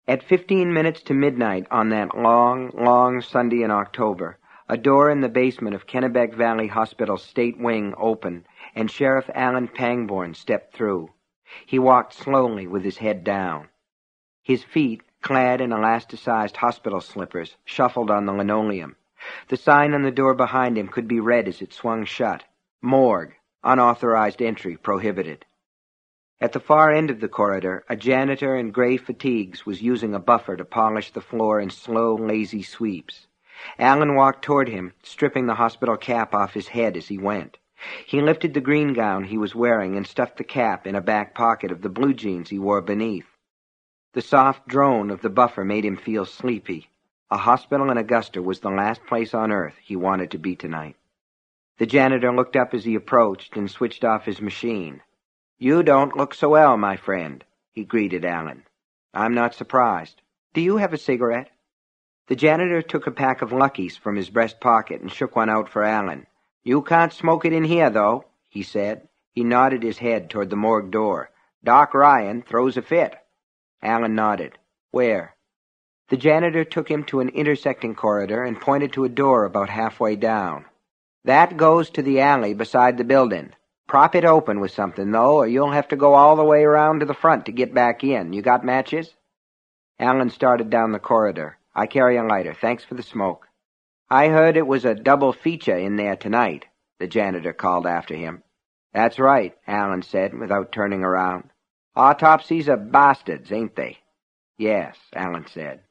At 15 minutes to midnight on that long, long Sunday in October, a door in the basement of Kennebec Valley Hospital's state wing opened, and Sheriff Alan Pangborn stepped through. He walked slowly with his head down. His feet, clad in elasticized hospital slippers, shuffled on the linoleum. The sign on the door behind him could be read as it swung shut. Morgue. Unauthorized entry prohibited. At the far end of the corridor, a janitor in gray fatigues was using a buffer to polish the floor in slow, lazy sweeps. Alan walked toward him, stripping the hospital cap off his head as he went. He lifted the green gown he was wearing and stuffed the cap in a back pocket of the blue jeans he wore beneath. The soft drone of the buffer made him feel sleepy. A hospital in Augusta was the last place on earth he wanted to be tonight. The janitor looked up as he approached and switched off his machine. "You don't look so well, my friend," he greeted Alan. "I'm not surprised. Do you have a cigarette?" The janitor took a pack of Luckies from his breast pocket and shook one out for Alan. "You can't smoke it in here, though," he said. He nodded his head toward the morgue door. "Doc Ryan throws a fit." Alan nodded. "Where?" The janitor took him to an intersecting corridor and pointed to a door about halfway down. "That goes to the alley beside the building. Prop it open with something, though, or you'll have to go all the way around to the front to get back in. You got matches?" Alan started down the corridor. "I carry a lighter. Thanks for the smoke." "I heard it was a double feature in there tonight," the janitor called after him. "That's right," Alan said, without turning around. "Autopsies are bastards, ain't they?" "Yes," Alan said.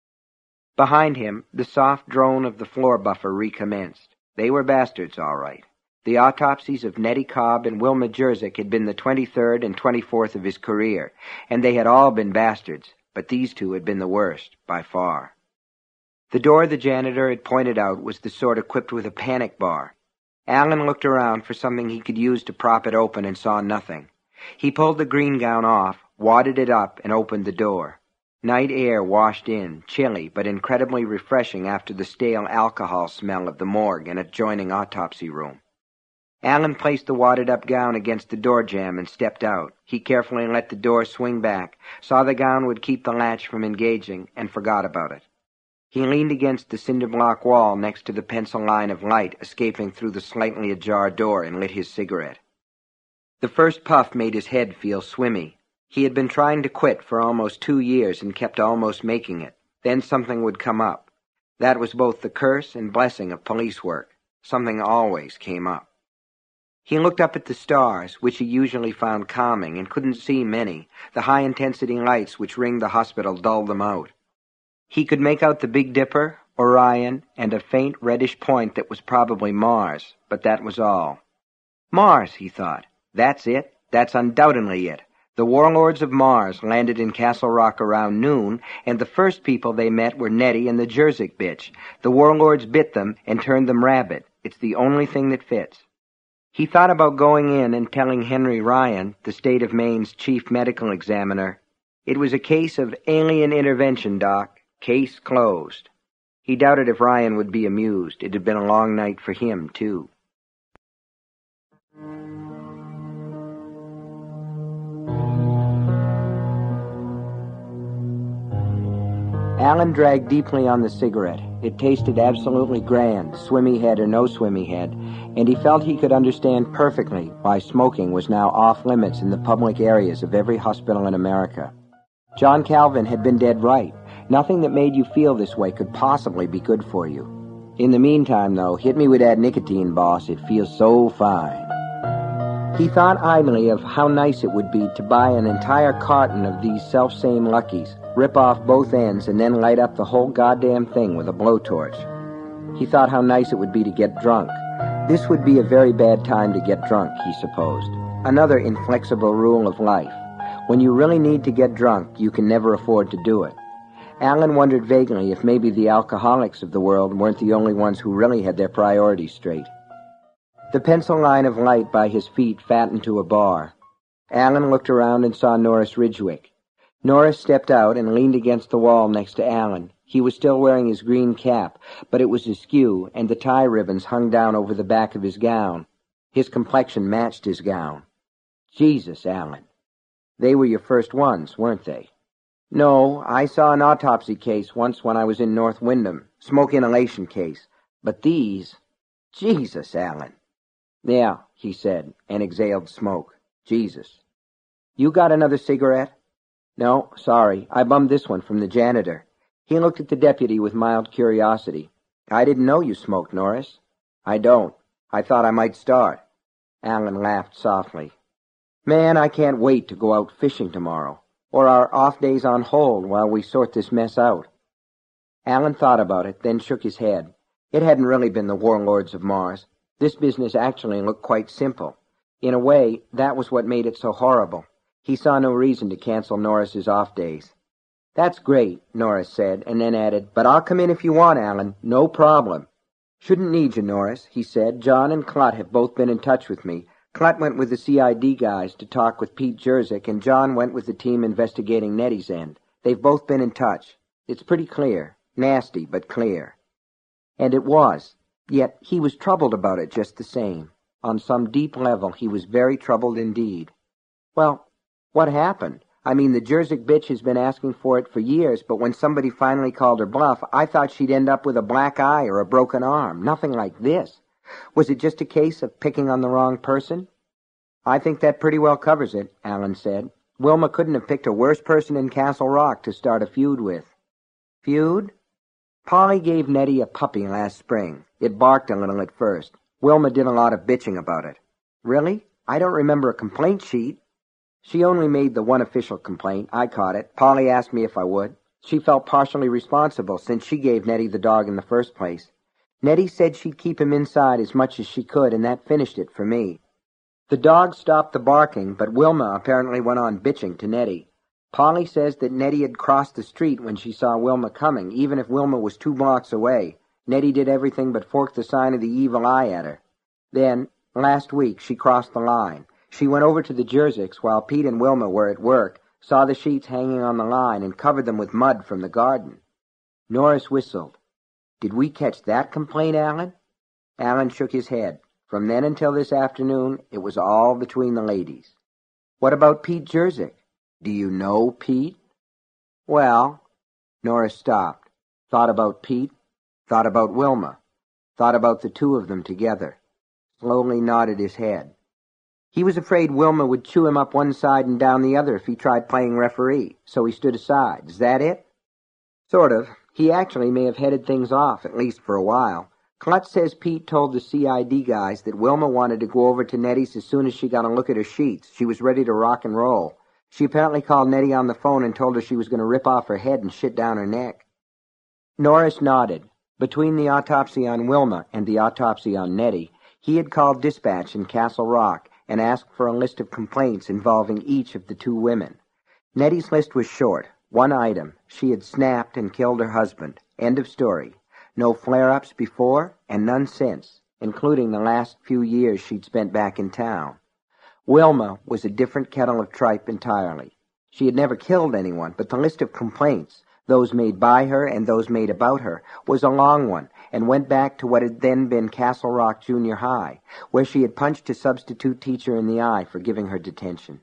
Behind him, the soft drone of the floor buffer recommenced. They were bastards, all right. The autopsies of Nettie Cobb and Wilma Jersick had been the 23rd and 24th of his career, and they had all been bastards, but these two had been the worst, by far. The door the janitor had pointed out was the sort equipped with a panic bar. Alan looked around for something he could use to prop it open and saw nothing. He pulled the green gown off, wadded it up, and opened the door. Night air washed in, chilly but incredibly refreshing after the stale alcohol smell of the morgue and adjoining autopsy room. Alan placed the wadded-up gown against the door jamb and stepped out. He carefully let the door swing back, saw the gown would keep the latch from engaging, and forgot about it. He leaned against the cinder-block wall next to the pencil line of light escaping through the slightly ajar door and lit his cigarette. The first puff made his head feel swimmy. He had been trying to quit for almost 2 years and kept almost making it. Then something would come up. That was both the curse and blessing of police work. Something always came up. He looked up at the stars, which he usually found calming, and couldn't see many. The high-intensity lights which ringed the hospital dulled them out. He could make out the Big Dipper, Orion, and a faint reddish point that was probably Mars, but that was all. Mars, he thought. That's it. That's undoubtedly it. The warlords of Mars landed in Castle Rock around noon, and the first people they met were Nettie and the Jersick bitch. The warlords bit them and turned them rabid. It's the only thing that fits. He thought about going in and telling Henry Ryan, the state of Maine's chief medical examiner, "It was a case of alien intervention, Doc. Case closed." He doubted if Ryan would be amused. It had been a long night for him, too. Alan dragged deeply on the cigarette. It tasted absolutely grand, swimmy head or no swimmy head, and he felt he could understand perfectly why smoking was now off limits in the public areas of every hospital in America. John Calvin had been dead right. Nothing that made you feel this way could possibly be good for you. In the meantime, though, hit me with that nicotine, boss. It feels so fine. He thought idly of how nice it would be to buy an entire carton of these self-same Luckies, rip off both ends, and then light up the whole goddamn thing with a blowtorch. He thought how nice it would be to get drunk. This would be a very bad time to get drunk, he supposed. Another inflexible rule of life. When you really need to get drunk, you can never afford to do it. Alan wondered vaguely if maybe the alcoholics of the world weren't the only ones who really had their priorities straight. The pencil line of light by his feet fattened to a bar. Alan looked around and saw Norris Ridgwick. Norris stepped out and leaned against the wall next to Alan. He was still wearing his green cap, but it was askew, and the tie ribbons hung down over the back of his gown. His complexion matched his gown. Jesus, Alan. They were your first ones, weren't they? No, I saw an autopsy case once when I was in North Windham. Smoke inhalation case. But these... Jesus, Alan. Yeah, he said, and exhaled smoke. Jesus. You got another cigarette? No, sorry. I bummed this one from the janitor. He looked at the deputy with mild curiosity. I didn't know you smoked, Norris. I don't. I thought I might start. Alan laughed softly. Man, I can't wait to go out fishing tomorrow. Or our off days on hold while we sort this mess out. Alan thought about it, then shook his head. It hadn't really been the warlords of Mars. This business actually looked quite simple. In a way, that was what made it so horrible. He saw no reason to cancel Norris's off days. That's great, Norris said, and then added, but I'll come in if you want, Alan. No problem. Shouldn't need you, Norris, he said. John and Clutt have both been in touch with me. Clutt went with the CID guys to talk with Pete Jerzyk, and John went with the team investigating Nettie's end. They've both been in touch. It's pretty clear. Nasty, but clear. And it was. Yet he was troubled about it just the same. On some deep level, he was very troubled indeed. Well, what happened? I mean, the Jerzyk bitch has been asking for it for years, but when somebody finally called her bluff, I thought she'd end up with a black eye or a broken arm. Nothing like this. Was it just a case of picking on the wrong person? I think that pretty well covers it, Alan said. Wilma couldn't have picked a worse person in Castle Rock to start a feud with. Feud? Polly gave Nettie a puppy last spring. It barked a little at first. Wilma did a lot of bitching about it. Really? I don't remember a complaint sheet. She only made the one official complaint. I caught it. Polly asked me if I would. She felt partially responsible since she gave Nettie the dog in the first place. Nettie said she'd keep him inside as much as she could, and that finished it for me. The dog stopped the barking, but Wilma apparently went on bitching to Nettie. Polly says that Nettie had crossed the street when she saw Wilma coming, even if Wilma was 2 blocks away. Nettie did everything but fork the sign of the evil eye at her. Then, last week, she crossed the line. She went over to the Jerzyks while Pete and Wilma were at work, saw the sheets hanging on the line, and covered them with mud from the garden. Norris whistled. Did we catch that complaint, Alan? Alan shook his head. From then until this afternoon, it was all between the ladies. What about Pete Jerzyk? Do you know Pete? Well, Norris stopped, thought about Pete, thought about Wilma, thought about the two of them together, slowly nodded his head. He was afraid Wilma would chew him up one side and down the other if he tried playing referee, so he stood aside. Is that it? Sort of. He actually may have headed things off, at least for a while. Clutch says Pete told the CID guys that Wilma wanted to go over to Nettie's as soon as she got a look at her sheets. She was ready to rock and roll. She apparently called Nettie on the phone and told her she was going to rip off her head and shit down her neck. Norris nodded. Between the autopsy on Wilma and the autopsy on Nettie, he had called dispatch in Castle Rock and asked for a list of complaints involving each of the 2 women. Nettie's list was short. 1 item. She had snapped and killed her husband. End of story. No flare-ups before and none since, including the last few years she'd spent back in town. Wilma was a different kettle of tripe entirely. She had never killed anyone, but the list of complaints, those made by her and those made about her, was a long one, and went back to what had then been Castle Rock Junior High, where she had punched a substitute teacher in the eye for giving her detention.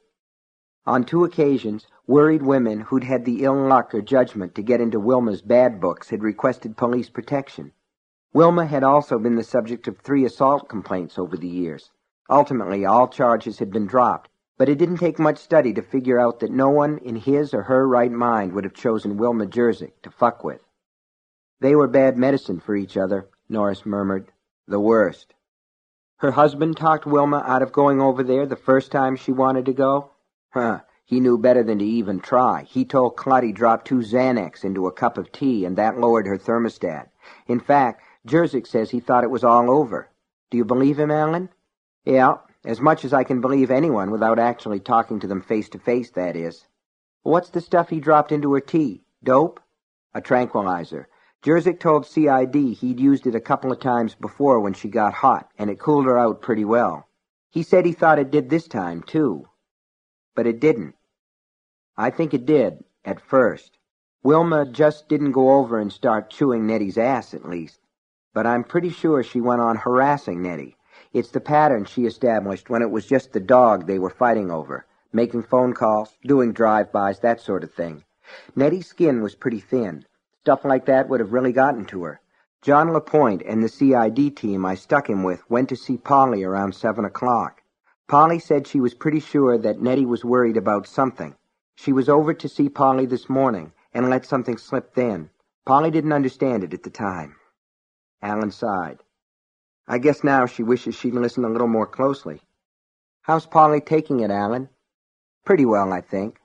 On 2 occasions, worried women who'd had the ill luck or judgment to get into Wilma's bad books had requested police protection. Wilma had also been the subject of 3 assault complaints over the years. Ultimately, all charges had been dropped, but it didn't take much study to figure out that no one in his or her right mind would have chosen Wilma Jerzyk to fuck with. They were bad medicine for each other, Norris murmured. The worst. Her husband talked Wilma out of going over there the first time she wanted to go? He knew better than to even try. He told Clutt he dropped 2 Xanax into a cup of tea, and that lowered her thermostat. In fact, Jerzyk says he thought it was all over. Do you believe him, Alan? Yeah, as much as I can believe anyone without actually talking to them face-to-face, that is. What's the stuff he dropped into her tea? Dope? A tranquilizer. Jerzyk told CID he'd used it a couple of times before when she got hot, and it cooled her out pretty well. He said he thought it did this time, too. But it didn't. I think it did, at first. Wilma just didn't go over and start chewing Nettie's ass, at least. But I'm pretty sure she went on harassing Nettie. It's the pattern she established when it was just the dog they were fighting over, making phone calls, doing drive-bys, that sort of thing. Nettie's skin was pretty thin. Stuff like that would have really gotten to her. John LaPointe and the CID team I stuck him with went to see Polly around 7 o'clock. Polly said she was pretty sure that Nettie was worried about something. She was over to see Polly this morning and let something slip then. Polly didn't understand it at the time. Alan sighed. I guess now she wishes she'd listened a little more closely. How's Polly taking it, Alan? Pretty well, I think.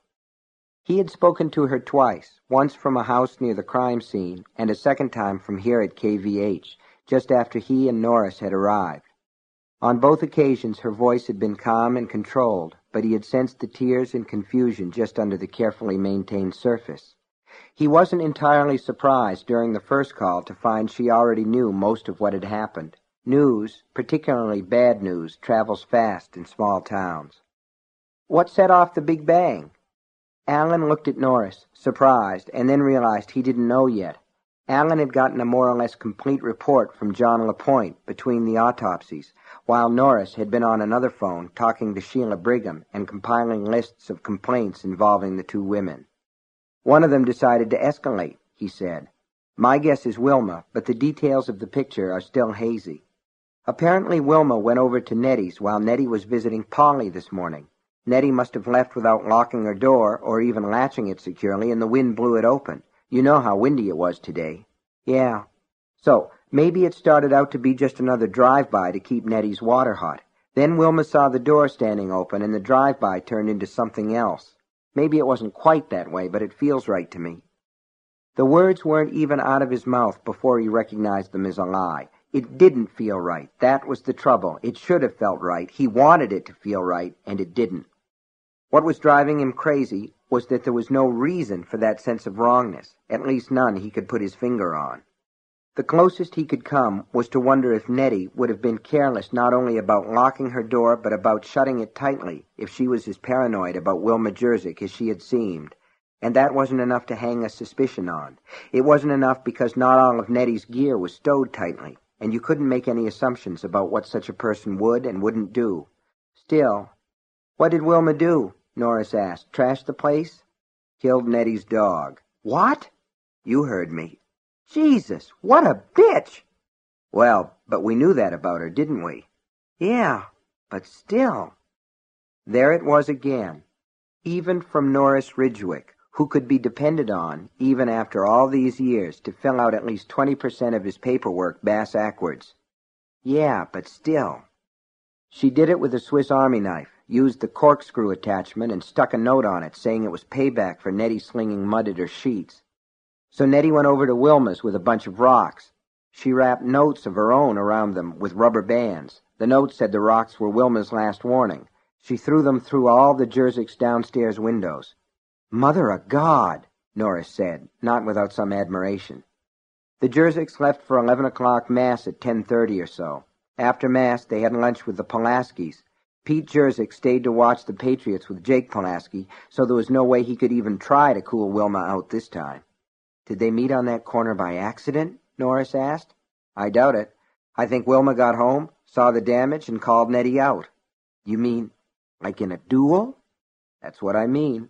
He had spoken to her twice, once from a house near the crime scene, and a second time from here at KVH, just after he and Norris had arrived. On both occasions her voice had been calm and controlled, but he had sensed the tears and confusion just under the carefully maintained surface. He wasn't entirely surprised during the first call to find she already knew most of what had happened. News, particularly bad news, travels fast in small towns. What set off the big bang? Alan looked at Norris, surprised, and then realized he didn't know yet. Alan had gotten a more or less complete report from John LaPointe between the autopsies, while Norris had been on another phone talking to Sheila Brigham and compiling lists of complaints involving the two women. One of them decided to escalate, he said. My guess is Wilma, but the details of the picture are still hazy. Apparently Wilma went over to Nettie's while Nettie was visiting Polly this morning. Nettie must have left without locking her door or even latching it securely, and the wind blew it open. You know how windy it was today. Yeah. So, maybe it started out to be just another drive-by to keep Nettie's water hot. Then Wilma saw the door standing open, and the drive-by turned into something else. Maybe it wasn't quite that way, but it feels right to me. The words weren't even out of his mouth before he recognized them as a lie. It didn't feel right. That was the trouble. It should have felt right. He wanted it to feel right, and it didn't. What was driving him crazy was that there was no reason for that sense of wrongness, at least none he could put his finger on. The closest he could come was to wonder if Nettie would have been careless not only about locking her door but about shutting it tightly if she was as paranoid about Wilma Jerzyk as she had seemed. And that wasn't enough to hang a suspicion on. It wasn't enough because not all of Nettie's gear was stowed tightly, and you couldn't make any assumptions about what such a person would and wouldn't do. Still, what did Wilma do? Norris asked. Trash the place? Killed Nettie's dog. What? You heard me. Jesus, what a bitch! Well, but we knew that about her, didn't we? Yeah, but still. There it was again. Even from Norris Ridgwick, who could be depended on, even after all these years, to fill out at least 20% of his paperwork bass-ackwards. Yeah, but still. She did it with a Swiss Army knife, used the corkscrew attachment, and stuck a note on it saying it was payback for Nettie slinging mud at her sheets. So Nettie went over to Wilma's with a bunch of rocks. She wrapped notes of her own around them with rubber bands. The note said the rocks were Wilma's last warning. She threw them through all the Jerzyk's downstairs windows. Mother of God, Norris said, not without some admiration. The Jerzyks left for 11 o'clock Mass at 10:30 or so. After Mass, they had lunch with the Pulaskis. Pete Jerzyk stayed to watch the Patriots with Jake Pulaski, so there was no way he could even try to cool Wilma out this time. Did they meet on that corner by accident? Norris asked. I doubt it. I think Wilma got home, saw the damage, and called Nettie out. You mean, like in a duel? That's what I mean.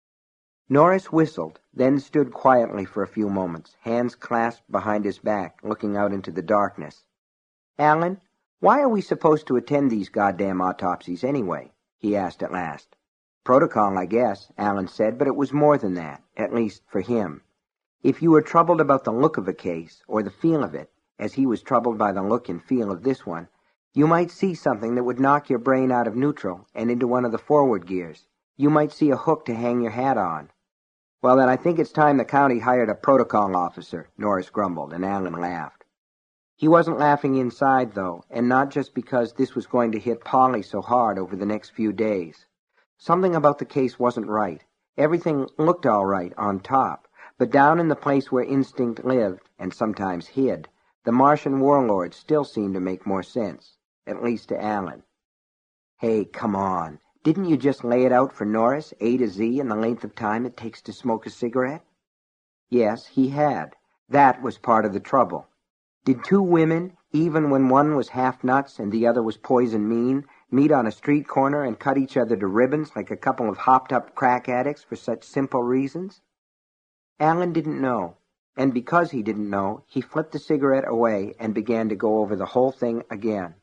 Norris whistled, then stood quietly for a few moments, hands clasped behind his back, looking out into the darkness. Alan, why are we supposed to attend these goddamn autopsies anyway? He asked at last. Protocol, I guess, Alan said, but it was more than that, at least for him. If you were troubled about the look of a case, or the feel of it, as he was troubled by the look and feel of this one, you might see something that would knock your brain out of neutral and into one of the forward gears. You might see a hook to hang your hat on. Well, then I think it's time the county hired a protocol officer, Norris grumbled, and Alan laughed. He wasn't laughing inside, though, and not just because this was going to hit Polly so hard over the next few days. Something about the case wasn't right. Everything looked all right on top, but down in the place where instinct lived, and sometimes hid, the Martian warlord still seemed to make more sense, at least to Alan. Hey, come on. Didn't you just lay it out for Norris, A to Z, in the length of time it takes to smoke a cigarette? Yes, he had. That was part of the trouble. Did two women, even when one was half nuts and the other was poison mean, meet on a street corner and cut each other to ribbons like a couple of hopped-up crack addicts for such simple reasons? Allen didn't know, and because he didn't know, he flipped the cigarette away and began to go over the whole thing again.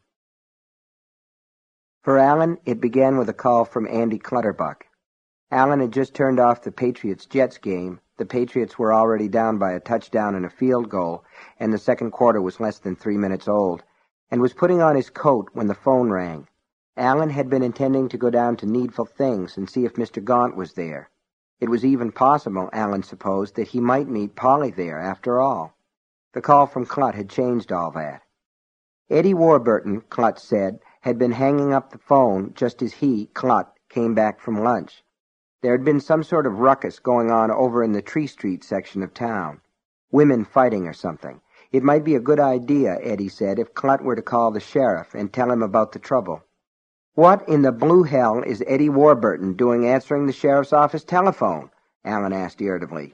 For Allen, it began with a call from Andy Clutterbuck. Allen had just turned off the Patriots-Jets game. The Patriots were already down by a touchdown and a field goal, and the second quarter was less than 3 minutes old, and was putting on his coat when the phone rang. Allen had been intending to go down to Needful Things and see if Mr. Gaunt was there. It was even possible, Allen supposed, that he might meet Polly there after all. The call from Clutt had changed all that. Eddie Warburton, Clutt said, had been hanging up the phone just as he, Clutt, came back from lunch. There had been some sort of ruckus going on over in the Tree Street section of town. Women fighting or something. It might be a good idea, Eddie said, if Clutt were to call the sheriff and tell him about the trouble. What in the blue hell is Eddie Warburton doing answering the sheriff's office telephone? Allen asked irritably.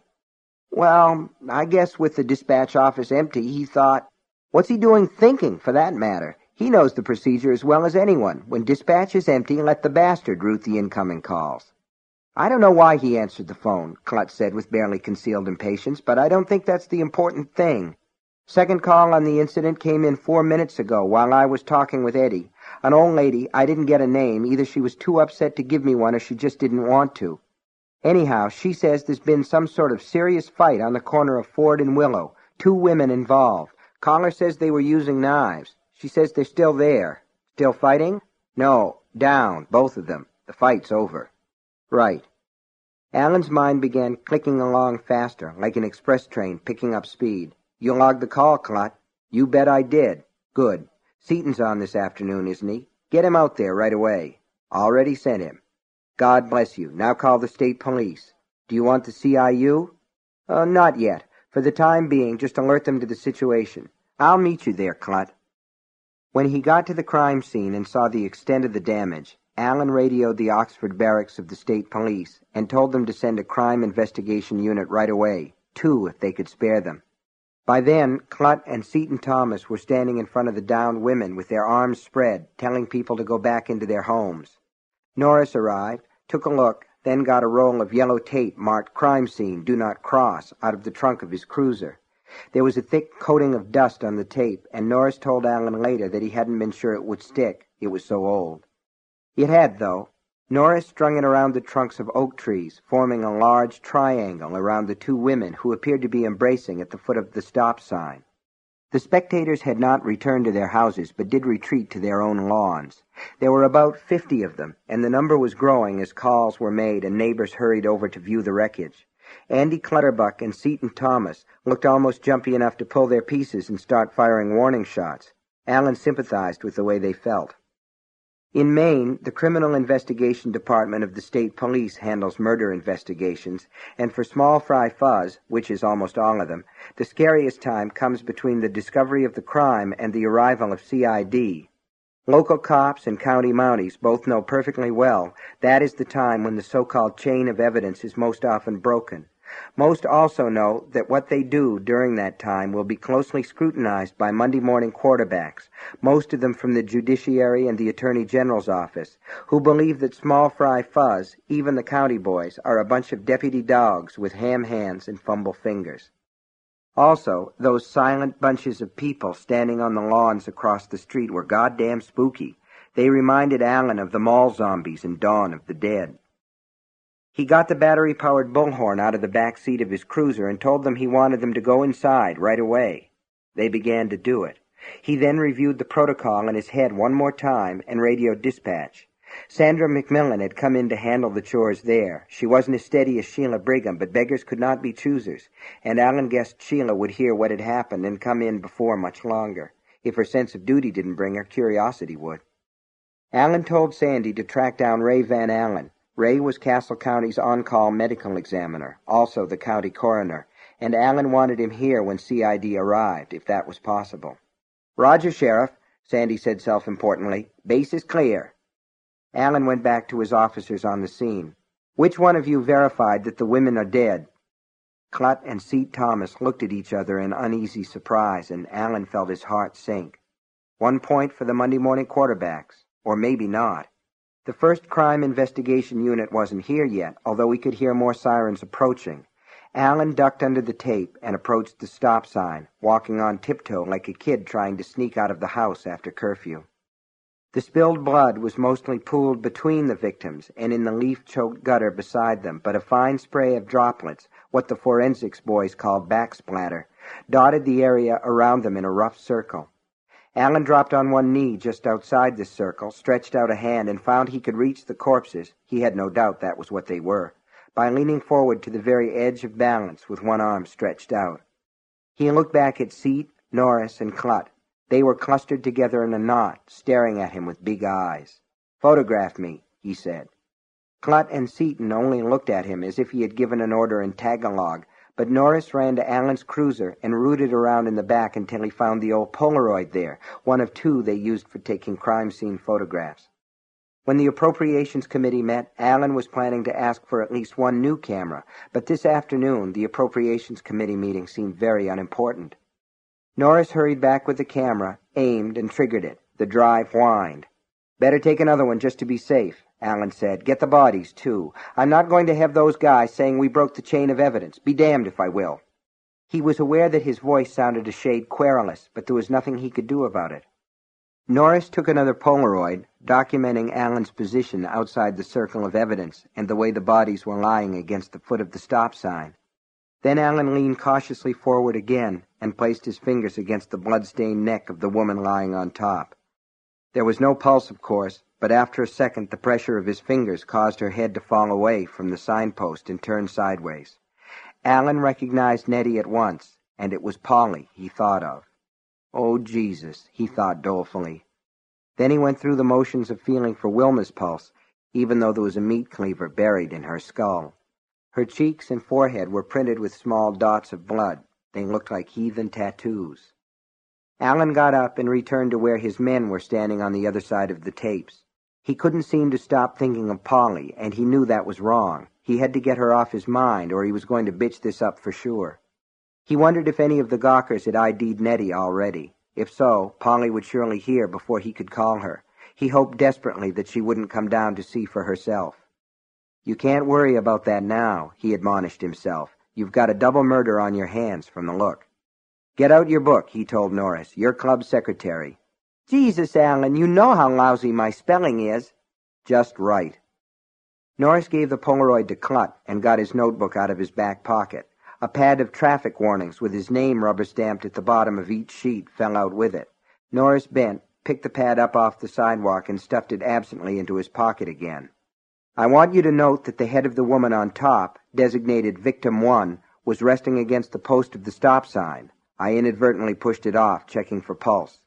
Well, I guess with the dispatch office empty, he thought, what's he doing thinking, for that matter? He knows the procedure as well as anyone. When dispatch is empty, let the bastard route the incoming calls. I don't know why he answered the phone, Clutt said with barely concealed impatience, but I don't think that's the important thing. Second call on the incident came in 4 minutes ago while I was talking with Eddie. An old lady, I didn't get a name. Either she was too upset to give me one or she just didn't want to. Anyhow, she says there's been some sort of serious fight on the corner of Ford and Willow. 2 women involved. Caller says they were using knives. She says they're still there. Still fighting? No, down, both of them. The fight's over. Right. Allen's mind began clicking along faster, like an express train picking up speed. You logged the call, Clutt. You bet I did. Good. Seaton's on this afternoon, isn't he? Get him out there right away. Already sent him. God bless you. Now call the state police. Do you want the CIU? Not yet. For the time being, just alert them to the situation. I'll meet you there, Clutt. When he got to the crime scene and saw the extent of the damage, Allen radioed the Oxford barracks of the state police and told them to send a crime investigation unit right away, 2 if they could spare them. By then, Clutt and Seton Thomas were standing in front of the downed women with their arms spread, telling people to go back into their homes. Norris arrived, took a look, then got a roll of yellow tape marked Crime Scene, Do Not Cross, out of the trunk of his cruiser. There was a thick coating of dust on the tape, and Norris told Allen later that he hadn't been sure it would stick. It was so old. It had, though. Norris strung it around the trunks of oak trees, forming a large triangle around the 2 women who appeared to be embracing at the foot of the stop sign. The spectators had not returned to their houses, but did retreat to their own lawns. There were about 50 of them, and the number was growing as calls were made and neighbors hurried over to view the wreckage. Andy Clutterbuck and Seton Thomas looked almost jumpy enough to pull their pieces and start firing warning shots. Allen sympathized with the way they felt. In Maine, the Criminal Investigation Department of the State Police handles murder investigations, and for small fry fuzz, which is almost all of them, the scariest time comes between the discovery of the crime and the arrival of CID. Local cops and county mounties both know perfectly well that is the time when the so-called chain of evidence is most often broken. Most also know that what they do during that time will be closely scrutinized by Monday morning quarterbacks, most of them from the Judiciary and the Attorney General's office, who believe that small fry fuzz, even the county boys, are a bunch of deputy dogs with ham hands and fumble fingers. Also, those silent bunches of people standing on the lawns across the street were goddamn spooky. They reminded Allen of the mall zombies in Dawn of the Dead. He got the battery-powered bullhorn out of the back seat of his cruiser and told them he wanted them to go inside right away. They began to do it. He then reviewed the protocol in his head one more time and radioed dispatch. Sandra McMillan had come in to handle the chores there. She wasn't as steady as Sheila Brigham, but beggars could not be choosers, and Allen guessed Sheila would hear what had happened and come in before much longer. If her sense of duty didn't bring her, curiosity would. Allen told Sandy to track down Ray Van Allen. Ray was Castle County's on-call medical examiner, also the county coroner, and Allen wanted him here when CID arrived, if that was possible. "Roger, Sheriff," Sandy said self-importantly. "Base is clear." Allen went back to his officers on the scene. "Which one of you verified that the women are dead?" Clutt and Seat Thomas looked at each other in uneasy surprise, and Allen felt his heart sink. 1 point for the Monday morning quarterbacks. Or maybe not. The first crime investigation unit wasn't here yet, although we could hear more sirens approaching. Allen ducked under the tape and approached the stop sign, walking on tiptoe like a kid trying to sneak out of the house after curfew. The spilled blood was mostly pooled between the victims and in the leaf-choked gutter beside them, but a fine spray of droplets, what the forensics boys called backsplatter, dotted the area around them in a rough circle. Allen dropped on one knee just outside this circle, stretched out a hand, and found he could reach the corpses, he had no doubt that was what they were, by leaning forward to the very edge of balance with one arm stretched out. He looked back at Seat, Norris, and Clutt. They were clustered together in a knot, staring at him with big eyes. "Photograph me," he said. Clutt and Seaton only looked at him as if he had given an order in Tagalog, but Norris ran to Allen's cruiser and rooted around in the back until he found the old Polaroid there, one of two they used for taking crime scene photographs. When the Appropriations Committee met, Allen was planning to ask for at least one new camera, but this afternoon the Appropriations Committee meeting seemed very unimportant. Norris hurried back with the camera, aimed, and triggered it. The drive whined. "Better take another one just to be safe," Allen said. "Get the bodies, too. I'm not going to have those guys saying we broke the chain of evidence. Be damned if I will." He was aware that his voice sounded a shade querulous, but there was nothing he could do about it. Norris took another Polaroid, documenting Allen's position outside the circle of evidence and the way the bodies were lying against the foot of the stop sign. Then Allen leaned cautiously forward again and placed his fingers against the blood-stained neck of the woman lying on top. There was no pulse, of course, but after a second the pressure of his fingers caused her head to fall away from the signpost and turn sideways. Allen recognized Nettie at once, and it was Polly he thought of. "Oh, Jesus," he thought dolefully. Then he went through the motions of feeling for Wilma's pulse, even though there was a meat cleaver buried in her skull. Her cheeks and forehead were printed with small dots of blood. They looked like heathen tattoos. Allen got up and returned to where his men were standing on the other side of the tapes. He couldn't seem to stop thinking of Polly, and he knew that was wrong. He had to get her off his mind, or he was going to bitch this up for sure. He wondered if any of the gawkers had ID'd Nettie already. If so, Polly would surely hear before he could call her. He hoped desperately that she wouldn't come down to see for herself. "You can't worry about that now," he admonished himself. "You've got a double murder on your hands from the look." "Get out your book," he told Norris. "You're club secretary." "Jesus, Allen, you know how lousy my spelling is." "Just right." Norris gave the Polaroid to Clutt and got his notebook out of his back pocket. A pad of traffic warnings with his name rubber-stamped at the bottom of each sheet fell out with it. Norris bent, picked the pad up off the sidewalk, and stuffed it absently into his pocket again. "I want you to note that the head of the woman on top, designated Victim 1, was resting against the post of the stop sign. I inadvertently pushed it off, checking for pulse."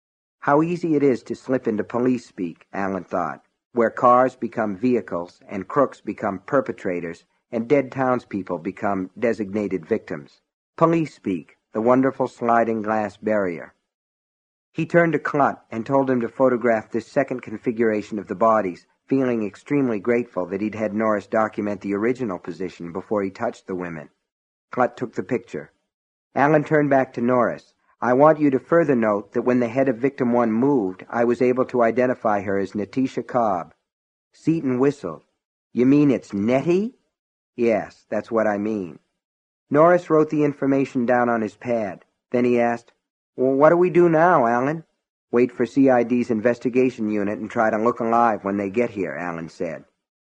How easy it is to slip into police speak, Allen thought, where cars become vehicles and crooks become perpetrators and dead townspeople become designated victims. Police speak, the wonderful sliding glass barrier. He turned to Clutt and told him to photograph this second configuration of the bodies, feeling extremely grateful that he'd had Norris document the original position before he touched the women. Clutt took the picture. Allen turned back to Norris. "I want you to further note that when the head of Victim 1 moved, I was able to identify her as Natisha Cobb." Seaton whistled. "You mean it's Nettie?" "Yes, that's what I mean." Norris wrote the information down on his pad. Then he asked, "Well, what do we do now, Allen?" "Wait for CID's investigation unit and try to look alive when they get here," Allen said.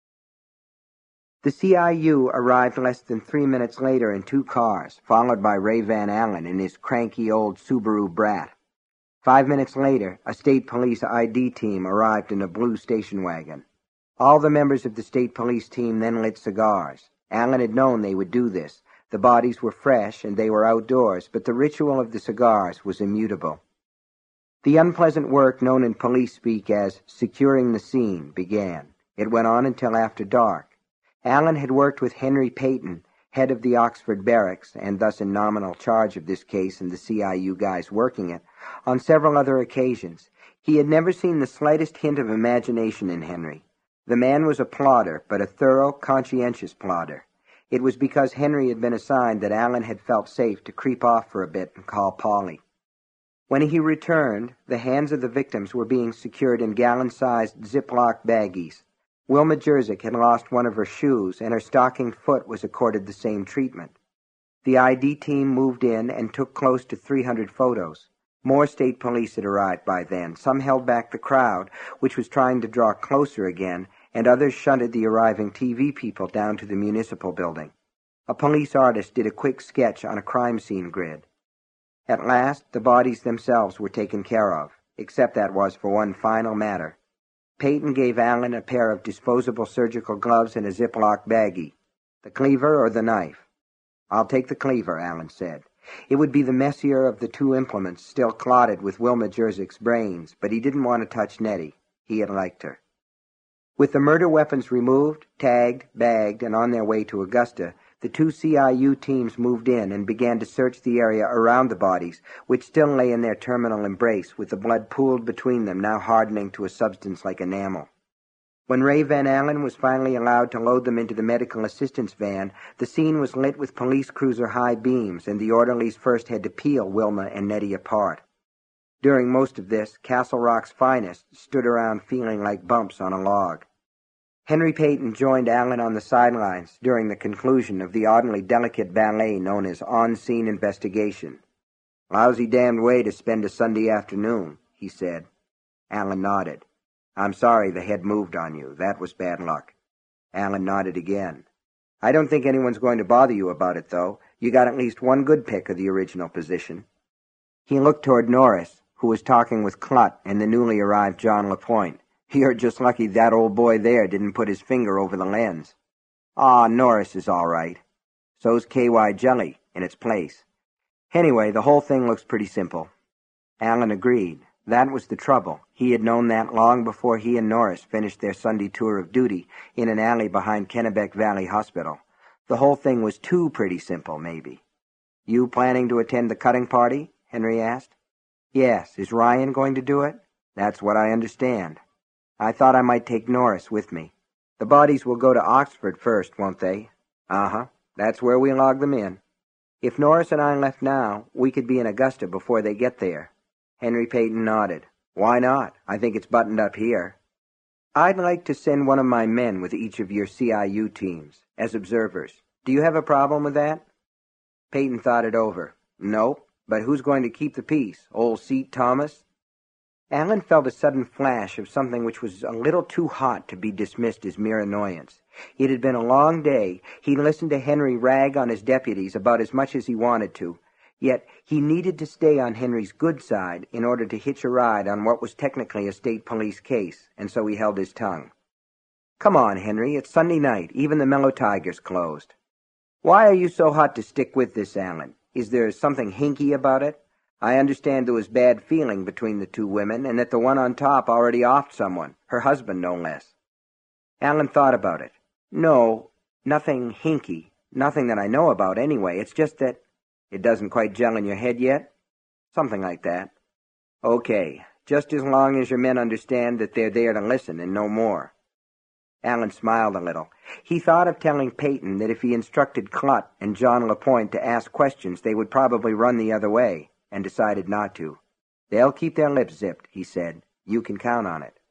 The CIU arrived less than 3 minutes later in 2 cars, followed by Ray Van Allen in his cranky old Subaru Brat. 5 minutes later, a state police ID team arrived in a blue station wagon. All the members of the state police team then lit cigars. Allen had known they would do this. The bodies were fresh and they were outdoors, but the ritual of the cigars was immutable. The unpleasant work known in police speak as securing the scene began. It went on until after dark. Allen had worked with Henry Payton, head of the Oxford Barracks, and thus in nominal charge of this case and the CIU guys working it, on several other occasions. He had never seen the slightest hint of imagination in Henry. The man was a plodder, but a thorough, conscientious plodder. It was because Henry had been assigned that Allen had felt safe to creep off for a bit and call Polly. When he returned, the hands of the victims were being secured in gallon-sized Ziploc baggies. Wilma Jerzyk had lost one of her shoes, and her stockinged foot was accorded the same treatment. The ID team moved in and took close to 300 photos. More state police had arrived by then. Some held back the crowd, which was trying to draw closer again, and others shunted the arriving TV people down to the municipal building. A police artist did a quick sketch on a crime scene grid. At last, the bodies themselves were taken care of, except that was for one final matter. Peyton gave Allen a pair of disposable surgical gloves and a Ziploc baggie. The cleaver or the knife? I'll take the cleaver, Allen said. It would be the messier of the two implements, still clotted with Wilma Jerzik's brains, but he didn't want to touch Nettie. He had liked her. With the murder weapons removed, tagged, bagged, and on their way to Augusta, the two CIU teams moved in and began to search the area around the bodies, which still lay in their terminal embrace, with the blood pooled between them, now hardening to a substance like enamel. When Ray Van Allen was finally allowed to load them into the medical assistance van, the scene was lit with police cruiser high beams, and the orderlies first had to peel Wilma and Nettie apart. During most of this, Castle Rock's finest stood around feeling like bumps on a log. Henry Peyton joined Allen on the sidelines during the conclusion of the oddly delicate ballet known as on-scene investigation. "Lousy damned way to spend a Sunday afternoon," he said. Allen nodded. "I'm sorry the head moved on you. That was bad luck." Allen nodded again. "I don't think anyone's going to bother you about it, though. You got at least one good pick of the original position." He looked toward Norris, who was talking with Clutt and the newly arrived John LaPointe. "You're just lucky that old boy there didn't put his finger over the lens." "Aw, Norris is all right. So's KY Jelly, in its place. Anyway, the whole thing looks pretty simple." Allen agreed. That was the trouble. He had known that long before he and Norris finished their Sunday tour of duty in an alley behind Kennebec Valley Hospital. The whole thing was too pretty simple, maybe. "You planning to attend the cutting party?" Henry asked. "Yes. Is Ryan going to do it?" "That's what I understand." "I thought I might take Norris with me." "The bodies will go to Oxford first, won't they?" "Uh-huh. That's where we log them in." "If Norris and I left now, we could be in Augusta before they get there." Henry Peyton nodded. "Why not? I think it's buttoned up here." "I'd like to send one of my men with each of your CIU teams, as observers. Do you have a problem with that?" Peyton thought it over. "Nope, but who's going to keep the peace? Old Seat Thomas?" Allen felt a sudden flash of something which was a little too hot to be dismissed as mere annoyance. It had been a long day. He listened to Henry rag on his deputies about as much as he wanted to. Yet he needed to stay on Henry's good side in order to hitch a ride on what was technically a state police case, and so he held his tongue. "Come on, Henry, it's Sunday night. Even the Mellow Tiger's closed." "Why are you so hot to stick with this, Allen? Is there something hinky about it? I understand there was bad feeling between the two women, and that the one on top already offed someone, her husband no less." Allen thought about it. "No, nothing hinky. Nothing that I know about, anyway. It's just that—" "It doesn't quite gel in your head yet?" "Something like that." "Okay, just as long as your men understand that they're there to listen and no more." Allen smiled a little. He thought of telling Peyton that if he instructed Clutt and John LaPointe to ask questions, they would probably run the other way, and decided not to. "They'll keep their lips zipped," he said. "You can count on it."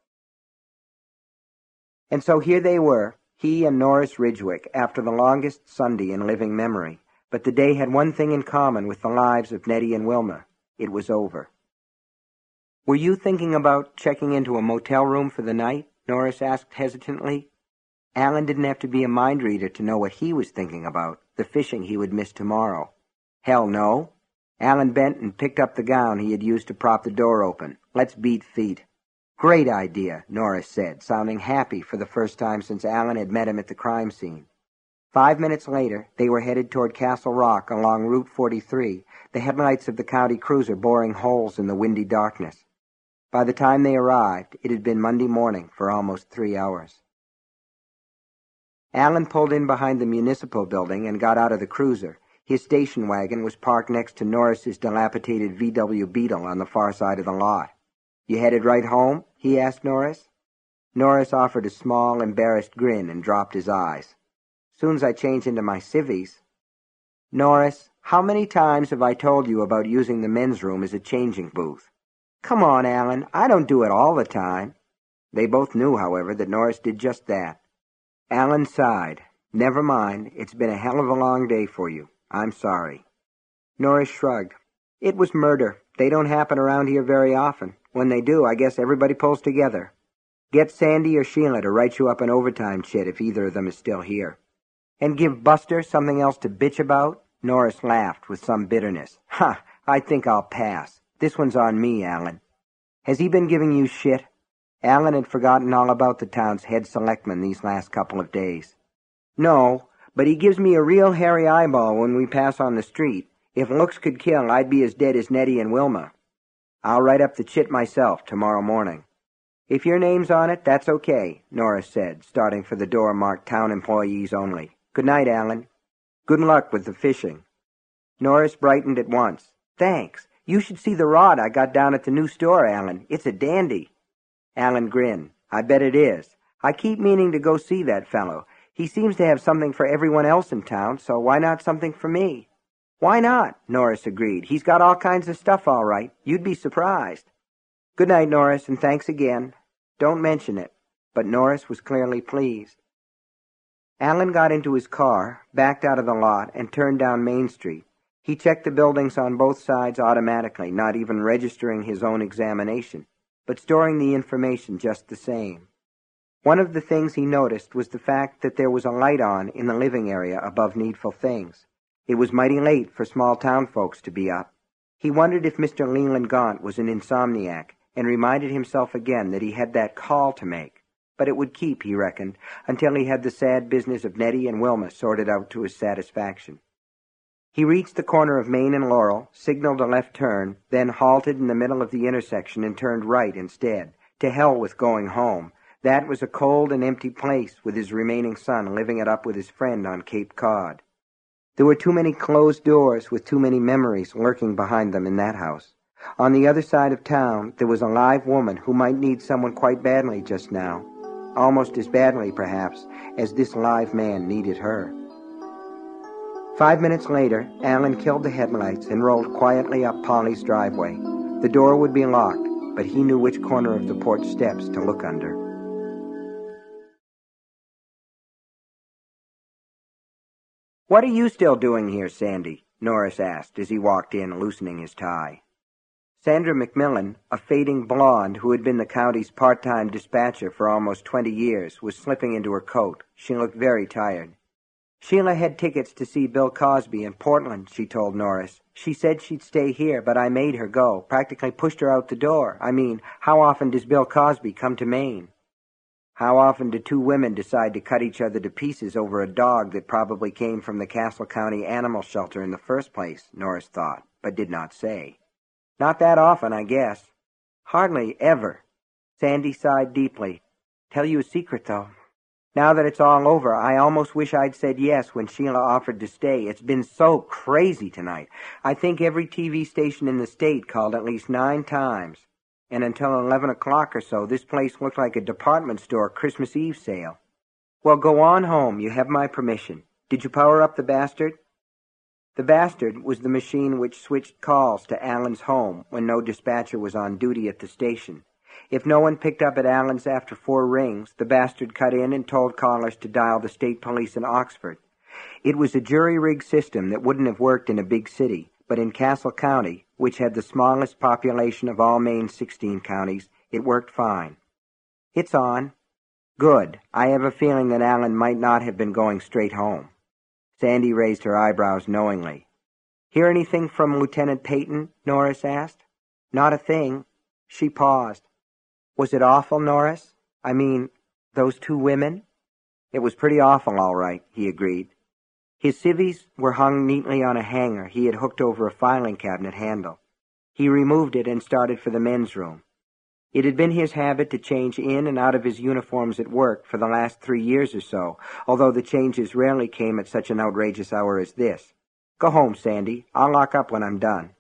And so here they were, he and Norris Ridgwick, after the longest Sunday in living memory. But the day had one thing in common with the lives of Nettie and Wilma. It was over. "Were you thinking about checking into a motel room for the night?" Norris asked hesitantly. Allen didn't have to be a mind reader to know what he was thinking about, the fishing he would miss tomorrow. "Hell no." Allen bent and picked up the gown he had used to prop the door open. "Let's beat feet." "Great idea," Norris said, sounding happy for the first time since Allen had met him at the crime scene. 5 minutes later, they were headed toward Castle Rock along Route 43, the headlights of the county cruiser boring holes in the windy darkness. By the time they arrived, it had been Monday morning for almost 3 hours. Allen pulled in behind the municipal building and got out of the cruiser. His station wagon was parked next to Norris's dilapidated VW Beetle on the far side of the lot. "You headed right home?" he asked Norris. Norris offered a small, embarrassed grin and dropped his eyes. "Soon as I change into my civvies." "Norris, how many times have I told you about using the men's room as a changing booth?" "Come on, Allen, I don't do it all the time." They both knew, however, that Norris did just that. Allen sighed. "Never mind, it's been a hell of a long day for you. I'm sorry." Norris shrugged. "It was murder. They don't happen around here very often. When they do, I guess everybody pulls together. Get Sandy or Sheila to write you up an overtime chit if either of them is still here. And give Buster something else to bitch about?" Norris laughed with some bitterness. "Ha! I think I'll pass. This one's on me, Allen. Has he been giving you shit?" Allen had forgotten all about the town's head selectman these last couple of days. "No, but he gives me a real hairy eyeball when we pass on the street. If looks could kill, I'd be as dead as Nettie and Wilma. I'll write up the chit myself tomorrow morning." "If your name's on it, that's okay," Norris said, starting for the door marked Town Employees Only. "Good night, Allen. Good luck with the fishing." Norris brightened at once. "Thanks. You should see the rod I got down at the new store, Allen. It's a dandy." Allen grinned. "I bet it is. I keep meaning to go see that fellow. He seems to have something for everyone else in town, so why not something for me?" "Why not?" Norris agreed. "He's got all kinds of stuff, all right. You'd be surprised." "Good night, Norris, and thanks again. Don't mention it." But Norris was clearly pleased. Allen got into his car, backed out of the lot, and turned down Main Street. He checked the buildings on both sides automatically, not even registering his own examination, but storing the information just the same. One of the things he noticed was the fact that there was a light on in the living area above Needful Things. It was mighty late for small-town folks to be up. He wondered if Mr. Leland Gaunt was an insomniac, and reminded himself again that he had that call to make. But it would keep, he reckoned, until he had the sad business of Nettie and Wilma sorted out to his satisfaction. He reached the corner of Main and Laurel, signaled a left turn, then halted in the middle of the intersection and turned right instead. To hell with going home. That was a cold and empty place, with his remaining son living it up with his friend on Cape Cod. There were too many closed doors with too many memories lurking behind them in that house. On the other side of town, there was a live woman who might need someone quite badly just now. Almost as badly, perhaps, as this live man needed her. 5 minutes later, Allen killed the headlights and rolled quietly up Polly's driveway. The door would be locked, but he knew which corner of the porch steps to look under. "What are you still doing here, Sandy?" Norris asked as he walked in, loosening his tie. Sandra McMillan, a fading blonde who had been the county's part-time dispatcher for almost 20 years, was slipping into her coat. She looked very tired. "Sheila had tickets to see Bill Cosby in Portland," she told Norris. "She said she'd stay here, but I made her go, practically pushed her out the door. I mean, how often does Bill Cosby come to Maine?" How often do two women decide to cut each other to pieces over a dog that probably came from the Castle County Animal Shelter in the first place, Norris thought, but did not say. "Not that often, I guess." "Hardly ever." Sandy sighed deeply. "Tell you a secret, though. Now that it's all over, I almost wish I'd said yes when Sheila offered to stay. It's been so crazy tonight. I think every TV station in the state called at least 9 times. And until 11 o'clock or so, this place looked like a department store Christmas Eve sale." "Well, go on home. You have my permission. Did you power up the Bastard?" The Bastard was the machine which switched calls to Allen's home when no dispatcher was on duty at the station. If no one picked up at Allen's after 4 rings, the Bastard cut in and told callers to dial the state police in Oxford. It was a jury-rigged system that wouldn't have worked in a big city, but in Castle County, which had the smallest population of all Maine's 16 counties, it worked fine. "It's on." "Good. I have a feeling that Allen might not have been going straight home." Sandy raised her eyebrows knowingly. "Hear anything from Lieutenant Peyton?" Norris asked. "Not a thing." She paused. "Was it awful, Norris? I mean, those 2 women?" "It was pretty awful, all right," he agreed. His civvies were hung neatly on a hanger he had hooked over a filing cabinet handle. He removed it and started for the men's room. It had been his habit to change in and out of his uniforms at work for the last 3 years or so, although the changes rarely came at such an outrageous hour as this. "Go home, Sandy. I'll lock up when I'm done."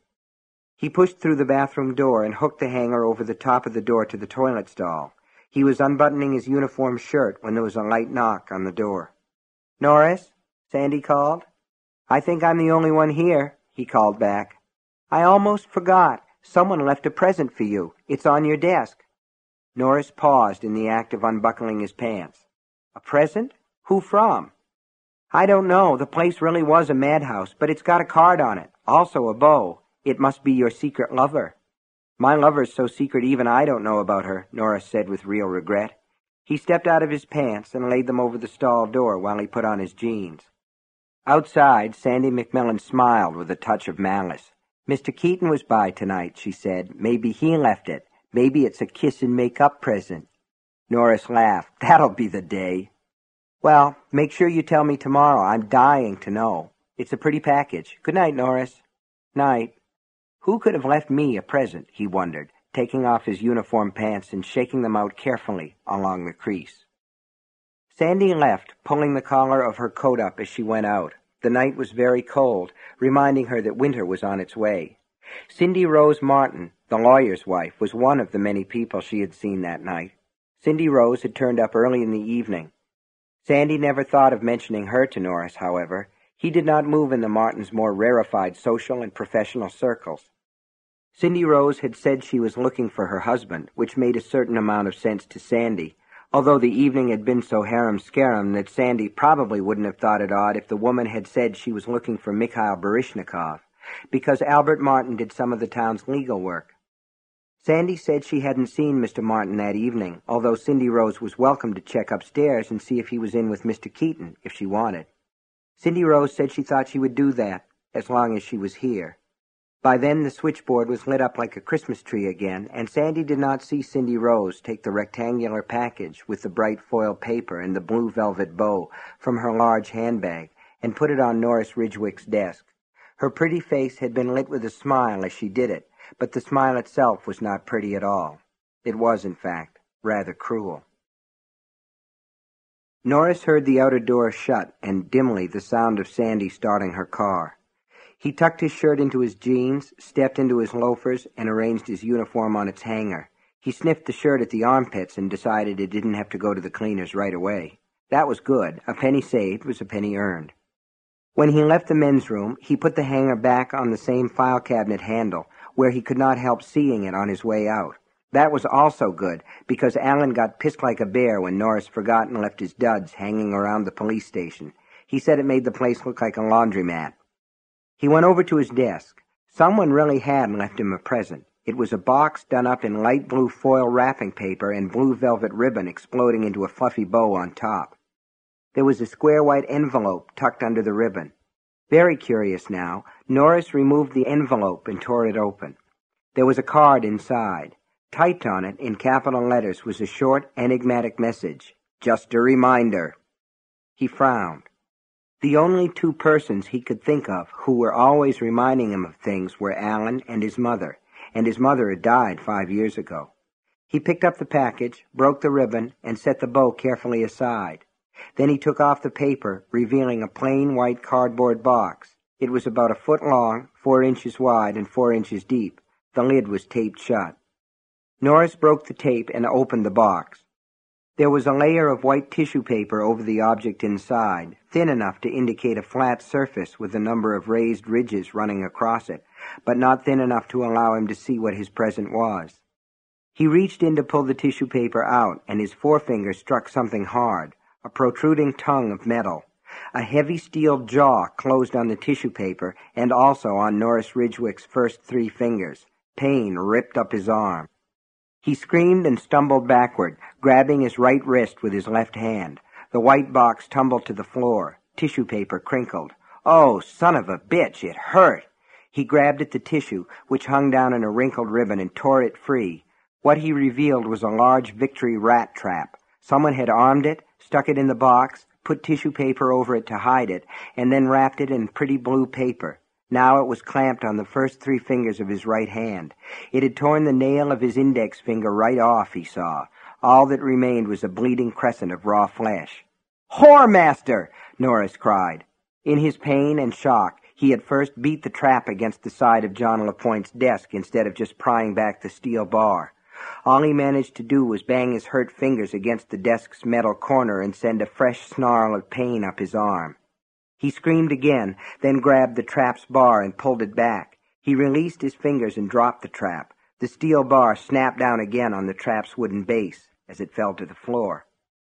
He pushed through the bathroom door and hooked the hanger over the top of the door to the toilet stall. He was unbuttoning his uniform shirt when there was a light knock on the door. "Norris?" Sandy called. "I think I'm the only one here," he called back. "I almost forgot. Someone left a present for you. It's on your desk." Norris paused in the act of unbuckling his pants. "A present? Who from?" I don't know. The place really was a madhouse, but it's got a card on it. Also a bow. It must be your secret lover. My lover's so secret even I don't know about her, Norris said with real regret. He stepped out of his pants and laid them over the stall door while he put on his jeans. Outside, Sandy McMillan smiled with a touch of malice. Mr. Keaton was by tonight, she said. Maybe he left it. Maybe it's a kiss and make-up present. Norris laughed. That'll be the day. Well, make sure you tell me tomorrow. I'm dying to know. It's a pretty package. Good night, Norris. Night. Who could have left me a present, he wondered, taking off his uniform pants and shaking them out carefully along the crease. Sandy left, pulling the collar of her coat up as she went out. The night was very cold, reminding her that winter was on its way. Cindy Rose Martin, the lawyer's wife, was one of the many people she had seen that night. Cindy Rose had turned up early in the evening. Sandy never thought of mentioning her to Norris, however. He did not move in the Martins' more rarefied social and professional circles. Cindy Rose had said she was looking for her husband, which made a certain amount of sense to Sandy, although the evening had been so harum-scarum that Sandy probably wouldn't have thought it odd if the woman had said she was looking for Mikhail Baryshnikov, because Albert Martin did some of the town's legal work. Sandy said she hadn't seen Mr. Martin that evening, although Cindy Rose was welcome to check upstairs and see if he was in with Mr. Keaton, if she wanted. Cindy Rose said she thought she would do that, as long as she was here. By then the switchboard was lit up like a Christmas tree again, and Sandy did not see Cindy Rose take the rectangular package with the bright foil paper and the blue velvet bow from her large handbag and put it on Norris Ridgwick's desk. Her pretty face had been lit with a smile as she did it, but the smile itself was not pretty at all. It was, in fact, rather cruel. Norris heard the outer door shut and dimly the sound of Sandy starting her car. He tucked his shirt into his jeans, stepped into his loafers, and arranged his uniform on its hanger. He sniffed the shirt at the armpits and decided it didn't have to go to the cleaners right away. That was good. A penny saved was a penny earned. When he left the men's room, he put the hanger back on the same file cabinet handle, where he could not help seeing it on his way out. That was also good, because Alan got pissed like a bear when Norris forgot and left his duds hanging around the police station. He said it made the place look like a laundromat. He went over to his desk. Someone really had left him a present. It was a box done up in light blue foil wrapping paper and blue velvet ribbon exploding into a fluffy bow on top. There was a square white envelope tucked under the ribbon. Very curious now, Norris removed the envelope and tore it open. There was a card inside. Typed on it in capital letters was a short, enigmatic message. Just a reminder. He frowned. The only two persons he could think of who were always reminding him of things were Alan and his mother had died 5 years ago. He picked up the package, broke the ribbon, and set the bow carefully aside. Then he took off the paper, revealing a plain white cardboard box. It was about a foot long, 4 inches wide, and 4 inches deep. The lid was taped shut. Norris broke the tape and opened the box. There was a layer of white tissue paper over the object inside, thin enough to indicate a flat surface with a number of raised ridges running across it, but not thin enough to allow him to see what his present was. He reached in to pull the tissue paper out, and his forefinger struck something hard, a protruding tongue of metal. A heavy steel jaw closed on the tissue paper and also on Norris Ridgwick's first 3 fingers. Pain ripped up his arm. He screamed and stumbled backward, grabbing his right wrist with his left hand. The white box tumbled to the floor. Tissue paper crinkled. Oh, son of a bitch, it hurt! He grabbed at the tissue, which hung down in a wrinkled ribbon, and tore it free. What he revealed was a large Victory rat trap. Someone had armed it, stuck it in the box, put tissue paper over it to hide it, and then wrapped it in pretty blue paper. Now it was clamped on the first 3 fingers of his right hand. It had torn the nail of his index finger right off, he saw. All that remained was a bleeding crescent of raw flesh. "Whoremaster!" Norris cried. In his pain and shock, he had first beat the trap against the side of John LaPointe's desk instead of just prying back the steel bar. All he managed to do was bang his hurt fingers against the desk's metal corner and send a fresh snarl of pain up his arm. He screamed again, then grabbed the trap's bar and pulled it back. He released his fingers and dropped the trap. The steel bar snapped down again on the trap's wooden base as it fell to the floor.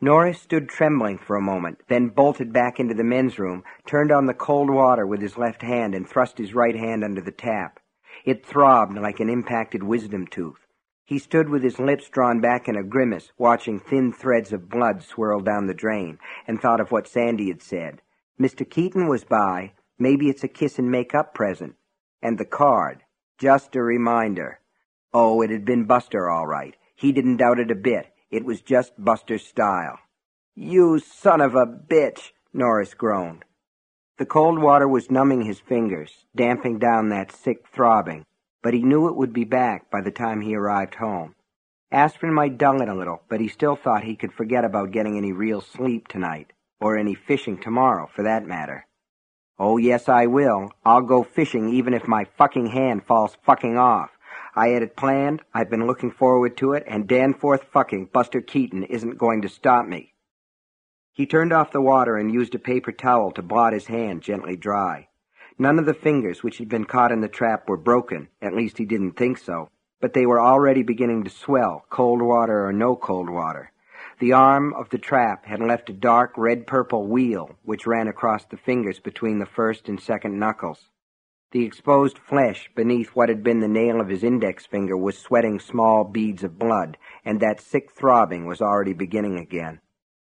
Norris stood trembling for a moment, then bolted back into the men's room, turned on the cold water with his left hand, and thrust his right hand under the tap. It throbbed like an impacted wisdom tooth. He stood with his lips drawn back in a grimace, watching thin threads of blood swirl down the drain, and thought of what Sandy had said. Mr. Keaton was by. Maybe it's a kiss-and-make-up present. And the card. Just a reminder. Oh, it had been Buster, all right. He didn't doubt it a bit. It was just Buster's style. "You son of a bitch," Norris groaned. The cold water was numbing his fingers, damping down that sick throbbing, but he knew it would be back by the time he arrived home. Aspirin might dull it a little, but he still thought he could forget about getting any real sleep tonight, or any fishing tomorrow, for that matter. "Oh, yes, I will. I'll go fishing even if my fucking hand falls fucking off. I had it planned, I've been looking forward to it, and Danforth fucking Buster Keaton isn't going to stop me." He turned off the water and used a paper towel to blot his hand gently dry. None of the fingers which had been caught in the trap were broken, at least he didn't think so, but they were already beginning to swell, cold water or no cold water. The arm of the trap had left a dark red-purple wheal which ran across the fingers between the first and second knuckles. The exposed flesh beneath what had been the nail of his index finger was sweating small beads of blood, and that sick throbbing was already beginning again.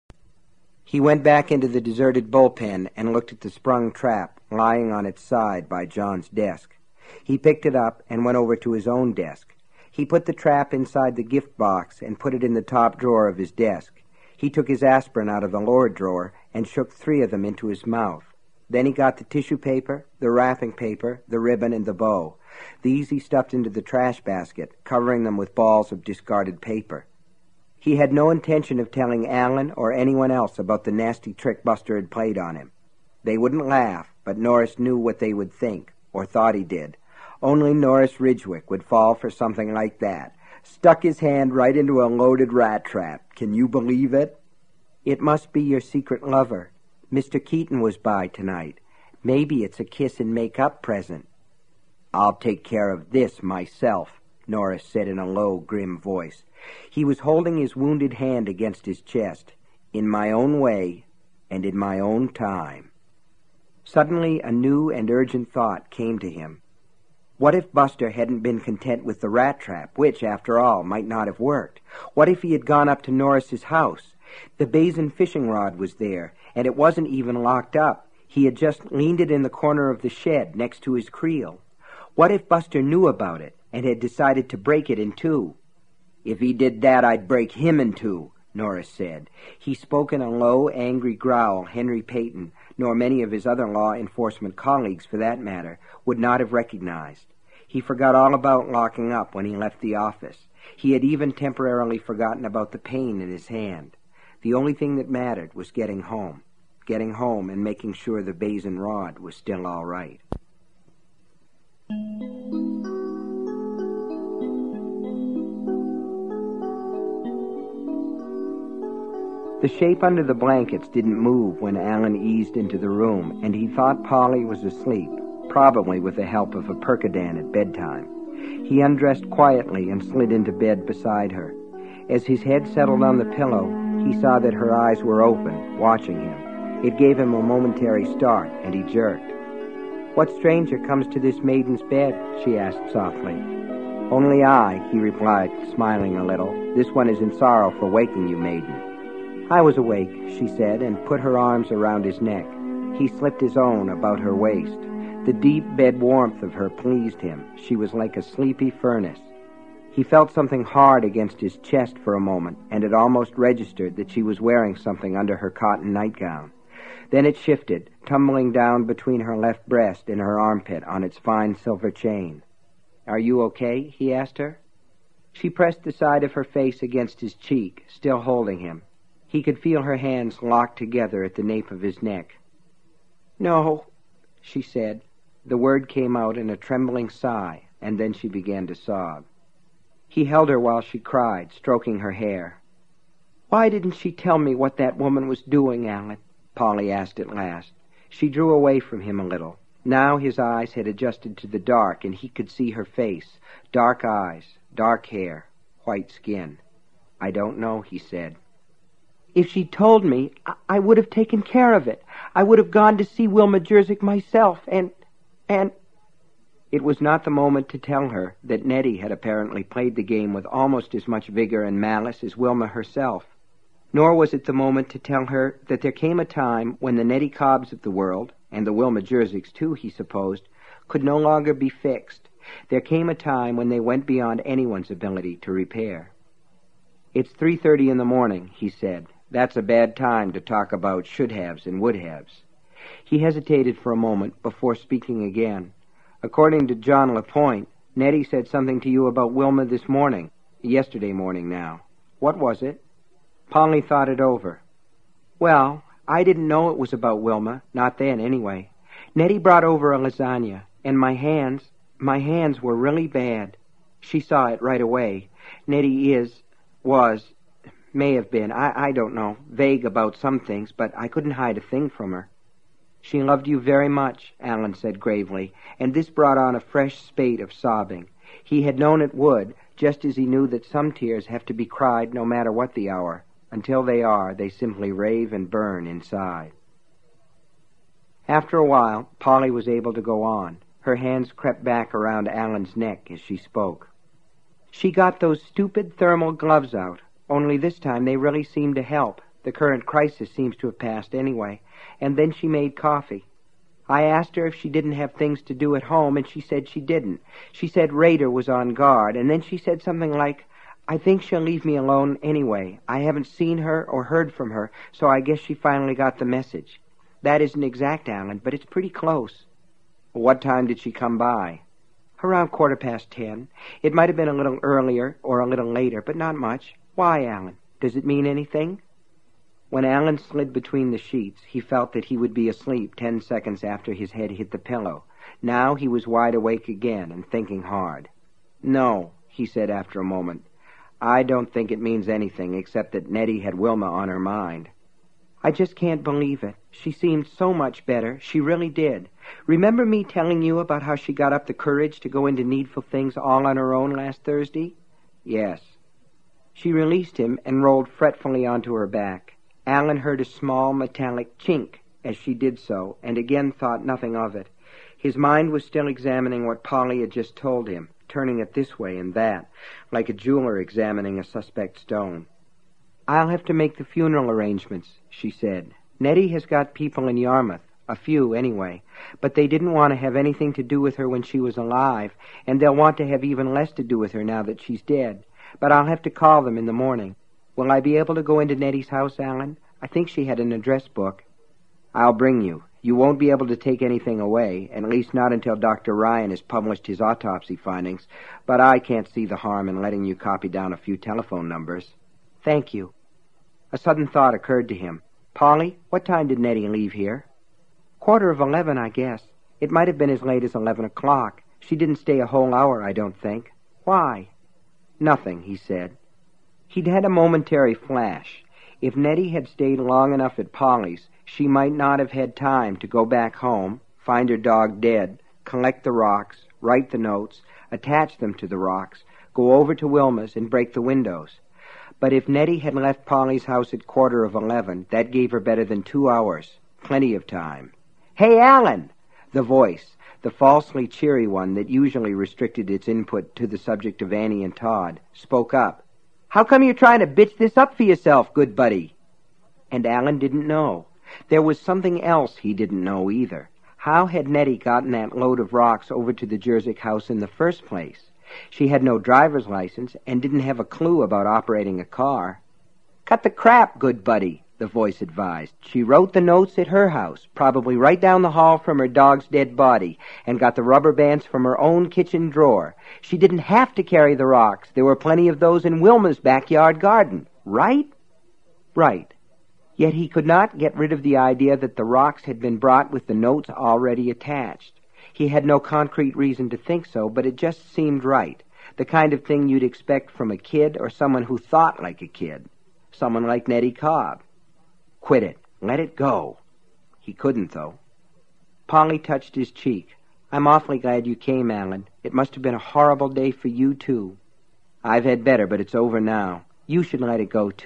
He went back into the deserted bullpen and looked at the sprung trap lying on its side by John's desk. He picked it up and went over to his own desk. He put the trap inside the gift box and put it in the top drawer of his desk. He took his aspirin out of the lower drawer and shook 3 of them into his mouth. Then he got the tissue paper, the wrapping paper, the ribbon, and the bow. These he stuffed into the trash basket, covering them with balls of discarded paper. He had no intention of telling Allen or anyone else about the nasty trick Buster had played on him. They wouldn't laugh, but Norris knew what they would think, or thought he did. Only Norris Ridgwick would fall for something like that. Stuck his hand right into a loaded rat trap. Can you believe it? "It must be your secret lover. Mr. Keaton was by tonight. Maybe it's a kiss-and-make-up present." "I'll take care of this myself," Norris said in a low, grim voice. He was holding his wounded hand against his chest. "In my own way, and in my own time." Suddenly a new and urgent thought came to him. What if Buster hadn't been content with the rat trap, which, after all, might not have worked? What if he had gone up to Norris's house? The Basin fishing rod was there, and it wasn't even locked up. He had just leaned it in the corner of the shed next to his creel. What if Buster knew about it and had decided to break it in 2? "If he did that, I'd break him in 2, Norris said. He spoke in a low, angry growl Henry Peyton, nor many of his other law enforcement colleagues, for that matter, would not have recognized. He forgot all about locking up when he left the office. He had even temporarily forgotten about the pain in his hand. The only thing that mattered was getting home and making sure the Basin rod was still all right. The shape under the blankets didn't move when Allen eased into the room, and he thought Polly was asleep, probably with the help of a Percodan at bedtime. He undressed quietly and slid into bed beside her. As his head settled on the pillow, he saw that her eyes were open, watching him. It gave him a momentary start, and he jerked. "What stranger comes to this maiden's bed?" she asked softly. "Only I," he replied, smiling a little. "This one is in sorrow for waking you, maiden." "I was awake," she said, and put her arms around his neck. He slipped his own about her waist. The deep bed warmth of her pleased him. She was like a sleepy furnace. He felt something hard against his chest for a moment, and it almost registered that she was wearing something under her cotton nightgown. Then it shifted, tumbling down between her left breast and her armpit on its fine silver chain. "Are you okay?" he asked her. She pressed the side of her face against his cheek, still holding him. He could feel her hands locked together at the nape of his neck. "No," she said. The word came out in a trembling sigh, and then she began to sob. He held her while she cried, stroking her hair. "Why didn't she tell me what that woman was doing, Allen?" Polly asked at last. She drew away from him a little. Now his eyes had adjusted to the dark, and he could see her face. Dark eyes, dark hair, white skin. "I don't know," he said. If she'd told me, I would have taken care of it. I would have gone to see Wilma Jersick myself, and... It was not the moment to tell her that Nettie had apparently played the game with almost as much vigor and malice as Wilma herself. Nor was it the moment to tell her that there came a time when the Nettie Cobbs of the world, and the Wilma Jersicks too, he supposed, could no longer be fixed. There came a time when they went beyond anyone's ability to repair. "It's 3:30 in the morning," he said. "That's a bad time to talk about should-haves and would-haves." He hesitated for a moment before speaking again. "According to John LaPointe, Nettie said something to you about Wilma this morning. Yesterday morning now. What was it?" Polly thought it over. "Well, I didn't know it was about Wilma, not then anyway. Nettie brought over a lasagna, and my hands were really bad. She saw it right away. Nettie may have been, I don't know, vague about some things, but I couldn't hide a thing from her." "She loved you very much," Allen said gravely, and this brought on a fresh spate of sobbing. He had known it would, just as he knew that some tears have to be cried no matter what the hour. Until they are, they simply rave and burn inside. After a while, Polly was able to go on. Her hands crept back around Allen's neck as she spoke. "She got those stupid thermal gloves out, only this time they really seemed to help. The current crisis seems to have passed anyway. And then she made coffee. I asked her if she didn't have things to do at home, and she said she didn't. She said Rader was on guard, and then she said something like, 'I think she'll leave me alone anyway. I haven't seen her or heard from her, so I guess she finally got the message.' That isn't exact, Allen, but it's pretty close." "What time did she come by?" "Around 10:15. It might have been a little earlier or a little later, but not much. Why, Allen? Does it mean anything?" When Allen slid between the sheets, he felt that he would be asleep 10 seconds after his head hit the pillow. Now he was wide awake again and thinking hard. "No," he said after a moment. "I don't think it means anything except that Nettie had Wilma on her mind." "I just can't believe it. She seemed so much better. She really did. Remember me telling you about how she got up the courage to go into Needful Things all on her own last Thursday?" "Yes." She released him and rolled fretfully onto her back. Allen heard a small metallic chink as she did so, and again thought nothing of it. His mind was still examining what Polly had just told him, turning it this way and that, like a jeweler examining a suspect stone. "I'll have to make the funeral arrangements," she said. "Nettie has got people in Yarmouth, a few anyway, but they didn't want to have anything to do with her when she was alive, and they'll want to have even less to do with her now that she's dead. But I'll have to call them in the morning. Will I be able to go into Nettie's house, Allen? I think she had an address book." "I'll bring you. You won't be able to take anything away, at least not until Dr. Ryan has published his autopsy findings, but I can't see the harm in letting you copy down a few telephone numbers." "Thank you." A sudden thought occurred to him. "Polly, what time did Nettie leave here?" 11:15, I guess. It might have been as late as 11 o'clock. She didn't stay a whole hour, I don't think. Why?" "Nothing," he said. He'd had a momentary flash. If Nettie had stayed long enough at Polly's, she might not have had time to go back home, find her dog dead, collect the rocks, write the notes, attach them to the rocks, go over to Wilma's and break the windows. But if Nettie had left Polly's house at 11:15, that gave her better than 2 hours. Plenty of time. "Hey, Allen!" The voice, the falsely cheery one that usually restricted its input to the subject of Annie and Todd, spoke up. "How come you're trying to bitch this up for yourself, good buddy?" And Allen didn't know. There was something else he didn't know either. How had Nettie gotten that load of rocks over to the Jersick house in the first place? She had no driver's license and didn't have a clue about operating a car. "Cut the crap, good buddy," the voice advised. "She wrote the notes at her house, probably right down the hall from her dog's dead body, and got the rubber bands from her own kitchen drawer. She didn't have to carry the rocks. There were plenty of those in Wilma's backyard garden. Right?" Right. Yet he could not get rid of the idea that the rocks had been brought with the notes already attached. He had no concrete reason to think so, but it just seemed right. The kind of thing you'd expect from a kid or someone who thought like a kid. Someone like Nettie Cobb. Quit it. Let it go. He couldn't, though. Polly touched his cheek. "I'm awfully glad you came, Allen. It must have been a horrible day for you, too." "I've had better, but it's over now. You should let it go, too.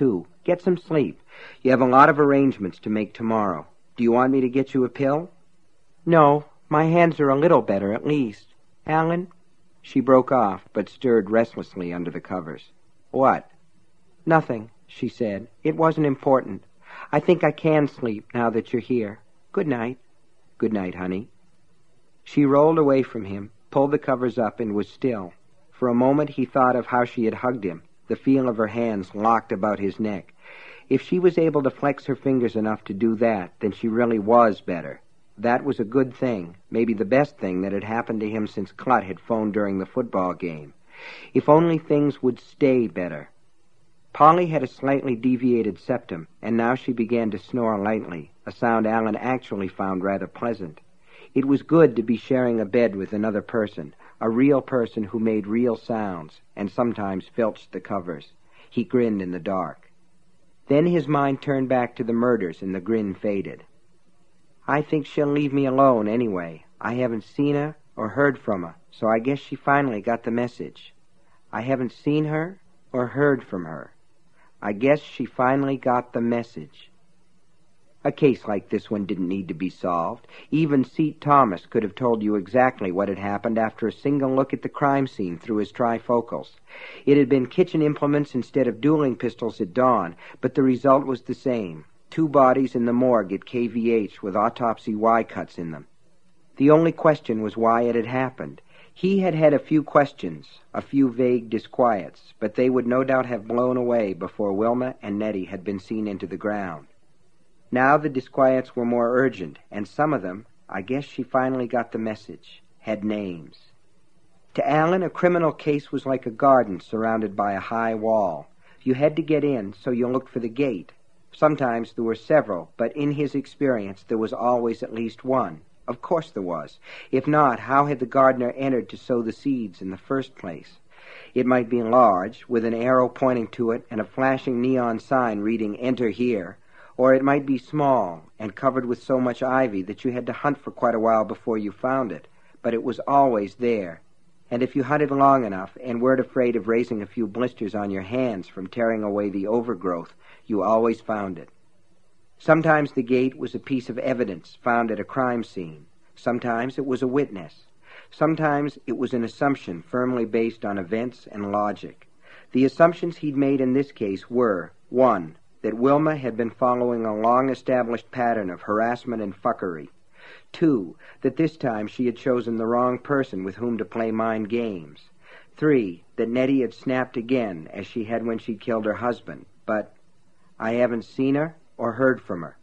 Get some sleep. You have a lot of arrangements to make tomorrow. Do you want me to get you a pill?" "No, my hands are a little better, at least. Alan?" She broke off, but stirred restlessly under the covers. "What?" "Nothing," she said. "It wasn't important. I think I can sleep now that you're here. Good night." "Good night, honey." She rolled away from him, pulled the covers up, and was still. For a moment he thought of how she had hugged him, the feel of her hands locked about his neck. If she was able to flex her fingers enough to do that, then she really was better. That was a good thing, maybe the best thing that had happened to him since Clutt had phoned during the football game. If only things would stay better. Polly had a slightly deviated septum, and now she began to snore lightly, a sound Alan actually found rather pleasant. It was good to be sharing a bed with another person, a real person who made real sounds, and sometimes filched the covers. He grinned in the dark. Then his mind turned back to the murders, and the grin faded. "I think she'll leave me alone anyway. I haven't seen her or heard from her, so I guess she finally got the message. I haven't seen her or heard from her. I guess she finally got the message." A case like this one didn't need to be solved. Even Seat Thomas could have told you exactly what had happened after a single look at the crime scene through his trifocals. It had been kitchen implements instead of dueling pistols at dawn, but the result was the same. 2 bodies in the morgue at KVH with autopsy Y cuts in them. The only question was why it had happened. He had had a few questions, a few vague disquiets, but they would no doubt have blown away before Wilma and Nettie had been seen into the ground. Now the disquiets were more urgent, and some of them, I guess she finally got the message, had names. To Alan, a criminal case was like a garden surrounded by a high wall. You had to get in, so you looked for the gate. Sometimes there were several, but in his experience there was always at least one. Of course there was. If not, how had the gardener entered to sow the seeds in the first place? It might be large, with an arrow pointing to it and a flashing neon sign reading "Enter Here," or it might be small and covered with so much ivy that you had to hunt for quite a while before you found it, but it was always there. And if you hunted long enough and weren't afraid of raising a few blisters on your hands from tearing away the overgrowth, you always found it. Sometimes the gate was a piece of evidence found at a crime scene. Sometimes it was a witness. Sometimes it was an assumption firmly based on events and logic. The assumptions he'd made in this case were, 1, that Wilma had been following a long-established pattern of harassment and fuckery. 2, that this time she had chosen the wrong person with whom to play mind games. 3, that Nettie had snapped again, as she had when she killed her husband. But I haven't seen her or heard from her.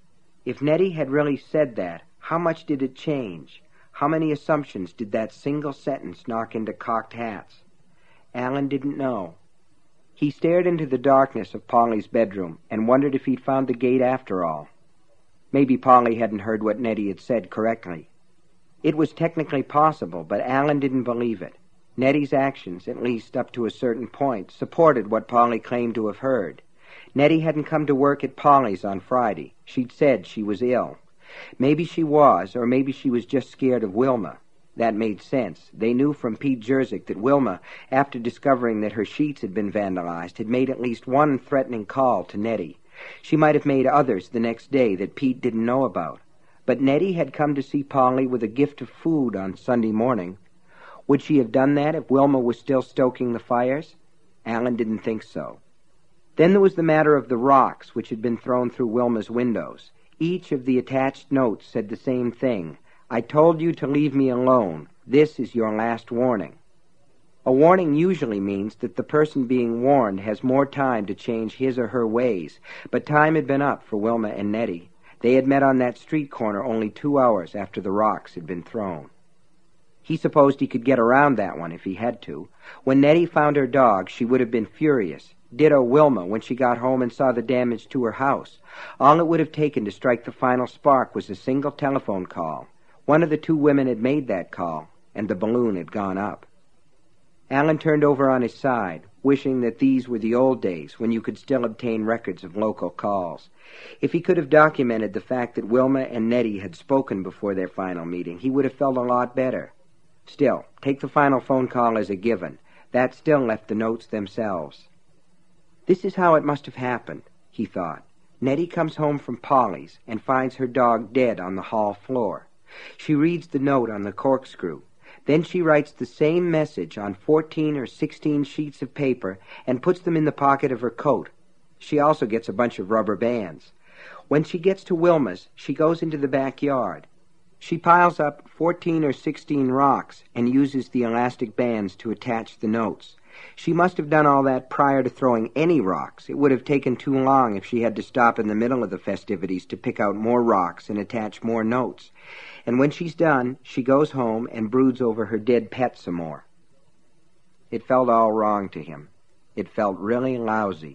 If Nettie had really said that, how much did it change? How many assumptions did that single sentence knock into cocked hats? Alan didn't know. He stared into the darkness of Polly's bedroom and wondered if he'd found the gate after all. Maybe Polly hadn't heard what Nettie had said correctly. It was technically possible, but Alan didn't believe it. Nettie's actions, at least up to a certain point, supported what Polly claimed to have heard. Nettie hadn't come to work at Polly's on Friday. She'd said she was ill. Maybe she was, or maybe she was just scared of Wilma. That made sense. They knew from Pete Jerzyk that Wilma, after discovering that her sheets had been vandalized, had made at least one threatening call to Nettie. She might have made others the next day that Pete didn't know about. But Nettie had come to see Polly with a gift of food on Sunday morning. Would she have done that if Wilma was still stoking the fires? Alan didn't think so. Then there was the matter of the rocks which had been thrown through Wilma's windows. Each of the attached notes said the same thing. I told you to leave me alone. This is your last warning. A warning usually means that the person being warned has more time to change his or her ways, but time had been up for Wilma and Nettie. They had met on that street corner only 2 hours after the rocks had been thrown. He supposed he could get around that one if he had to. When Nettie found her dog, she would have been furious. Ditto Wilma when she got home and saw the damage to her house. All it would have taken to strike the final spark was a single telephone call. One of the 2 women had made that call, and the balloon had gone up. Alan turned over on his side, wishing that these were the old days when you could still obtain records of local calls. If he could have documented the fact that Wilma and Nettie had spoken before their final meeting, he would have felt a lot better. Still, take the final phone call as a given. That still left the notes themselves. This is how it must have happened. he thought. Nettie comes home from Polly's and finds her dog dead on the hall floor. She reads the note on the corkscrew. Then she writes the same message on 14 or 16 sheets of paper and puts them in the pocket of her coat. She also gets a bunch of rubber bands. When she gets to Wilma's, she goes into the backyard. She piles up 14 or 16 rocks and uses the elastic bands to attach the notes. She must have done all that prior to throwing any rocks. It would have taken too long if she had to stop in the middle of the festivities to pick out more rocks and attach more notes. And when she's done, she goes home and broods over her dead pet some more. It felt all wrong to him. It felt really lousy.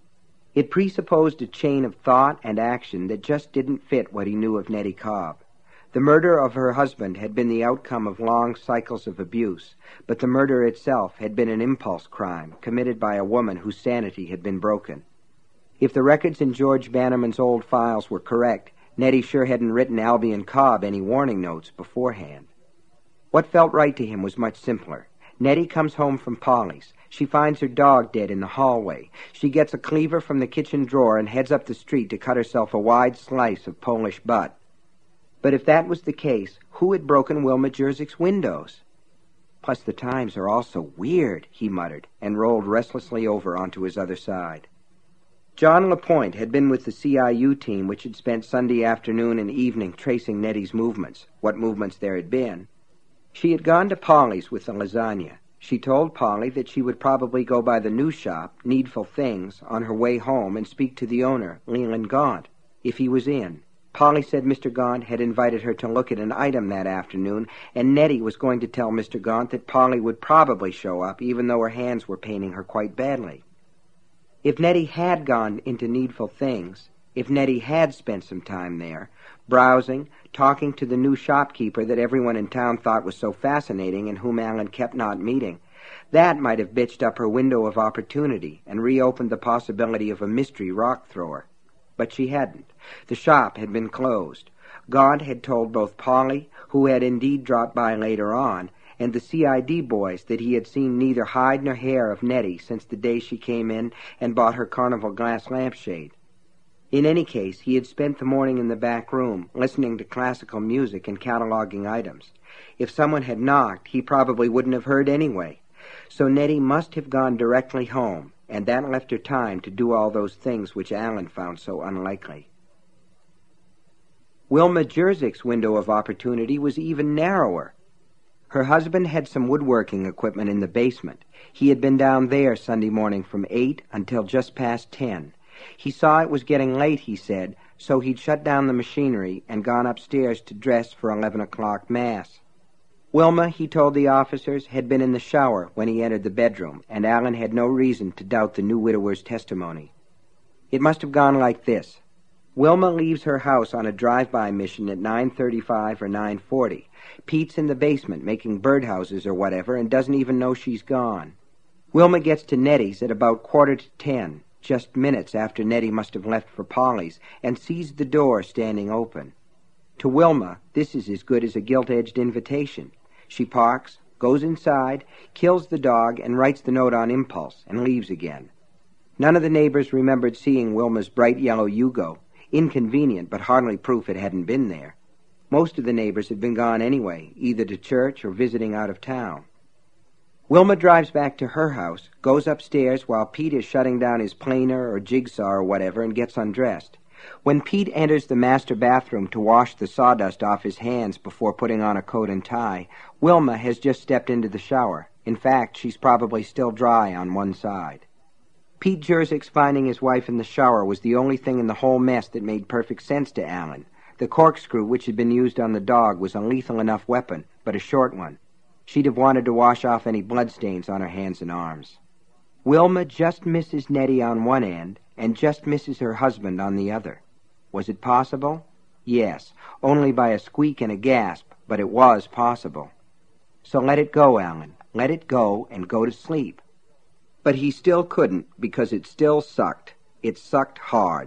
It presupposed a chain of thought and action that just didn't fit what he knew of Nettie Cobb. The murder of her husband had been the outcome of long cycles of abuse, but the murder itself had been an impulse crime committed by a woman whose sanity had been broken. If the records in George Bannerman's old files were correct, Nettie sure hadn't written Albion Cobb any warning notes beforehand. What felt right to him was much simpler. Nettie comes home from Polly's. She finds her dog dead in the hallway. She gets a cleaver from the kitchen drawer and heads up the street to cut herself a wide slice of Polish butt. But if that was the case, who had broken Wilma Jerzik's windows? Plus the times are all so weird, he muttered, and rolled restlessly over onto his other side. John LaPointe had been with the CIU team which had spent Sunday afternoon and evening tracing Nettie's movements, what movements there had been. She had gone to Polly's with the lasagna. She told Polly that she would probably go by the new shop, Needful Things, on her way home and speak to the owner, Leland Gaunt, if he was in. Polly said Mr. Gaunt had invited her to look at an item that afternoon, and Nettie was going to tell Mr. Gaunt that Polly would probably show up, even though her hands were paining her quite badly. If Nettie had gone into Needful Things, if Nettie had spent some time there, browsing, talking to the new shopkeeper that everyone in town thought was so fascinating and whom Alan kept not meeting, that might have bitched up her window of opportunity and reopened the possibility of a mystery rock thrower. But she hadn't. The shop had been closed. Gaunt had told both Polly, who had indeed dropped by later on, and the CID boys that he had seen neither hide nor hair of Nettie since the day she came in and bought her carnival glass lampshade. In any case, he had spent the morning in the back room, listening to classical music and cataloging items. If someone had knocked, he probably wouldn't have heard anyway. So Nettie must have gone directly home, and that left her time to do all those things which Alan found so unlikely. Wilma Jerzik's window of opportunity was even narrower. Her husband had some woodworking equipment in the basement. He had been down there Sunday morning from 8 until just past 10. He saw it was getting late, he said, so he'd shut down the machinery and gone upstairs to dress for 11 o'clock Mass. Wilma, he told the officers, had been in the shower when he entered the bedroom, and Alan had no reason to doubt the new widower's testimony. It must have gone like this. Wilma leaves her house on a drive-by mission at 9:35 or 9:40. Pete's in the basement making birdhouses or whatever and doesn't even know she's gone. Wilma gets to Nettie's at about 9:45, just minutes after Nettie must have left for Polly's, and sees the door standing open. To Wilma, this is as good as a gilt-edged invitation. She parks, goes inside, kills the dog, and writes the note on impulse, and leaves again. None of the neighbors remembered seeing Wilma's bright yellow Yugo. Inconvenient, but hardly proof it hadn't been there. Most of the neighbors had been gone anyway, either to church or visiting out of town. Wilma drives back to her house, goes upstairs while Pete is shutting down his planer or jigsaw or whatever, and gets undressed. When Pete enters the master bathroom to wash the sawdust off his hands before putting on a coat and tie, Wilma has just stepped into the shower. In fact, she's probably still dry on one side. Pete Jerzik's finding his wife in the shower was the only thing in the whole mess that made perfect sense to Alan. The corkscrew which had been used on the dog was a lethal enough weapon, but a short one. She'd have wanted to wash off any bloodstains on her hands and arms. Wilma just misses Nettie on one end and just misses her husband on the other. Was it possible? Yes, only by a squeak and a gasp, but it was possible. So let it go, Alan. Let it go and go to sleep. But he still couldn't because it still sucked. It sucked hard.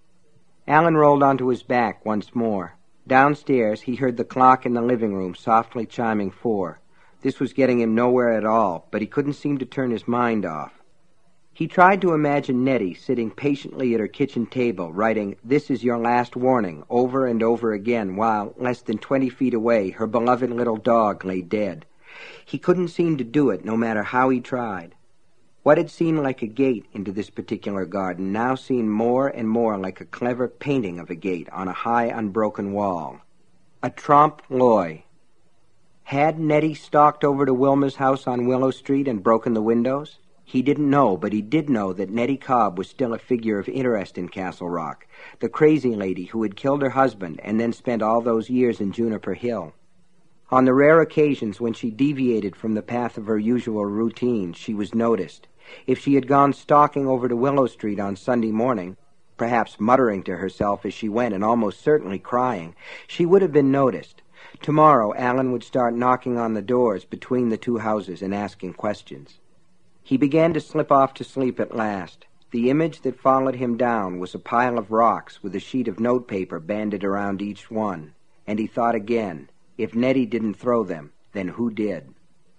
Alan rolled onto his back once more. Downstairs, he heard the clock in the living room softly chiming 4. This was getting him nowhere at all, but he couldn't seem to turn his mind off. He tried to imagine Nettie sitting patiently at her kitchen table, writing, "This is your last warning," over and over again, while, less than 20 feet away, her beloved little dog lay dead. He couldn't seem to do it, no matter how he tried. What had seemed like a gate into this particular garden now seemed more and more like a clever painting of a gate on a high, unbroken wall. A trompe-l'oeil. Had Nettie stalked over to Wilma's house on Willow Street and broken the windows? He didn't know, but he did know that Nettie Cobb was still a figure of interest in Castle Rock, the crazy lady who had killed her husband and then spent all those years in Juniper Hill. On the rare occasions when she deviated from the path of her usual routine, she was noticed. If she had gone stalking over to Willow Street on Sunday morning, perhaps muttering to herself as she went and almost certainly crying, she would have been noticed. Tomorrow, Allen would start knocking on the doors between the two houses and asking questions. He began to slip off to sleep at last. The image that followed him down was a pile of rocks with a sheet of notepaper banded around each one. And he thought again, if Nettie didn't throw them, then who did?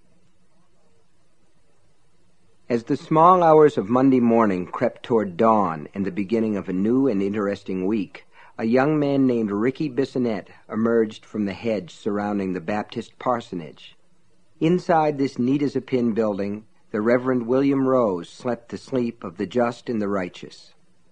As the small hours of Monday morning crept toward dawn and the beginning of a new and interesting week, a young man named Ricky Bissonette emerged from the hedge surrounding the Baptist parsonage. Inside this neat-as-a-pin building, the Reverend William Rose slept the sleep of the just and the righteous.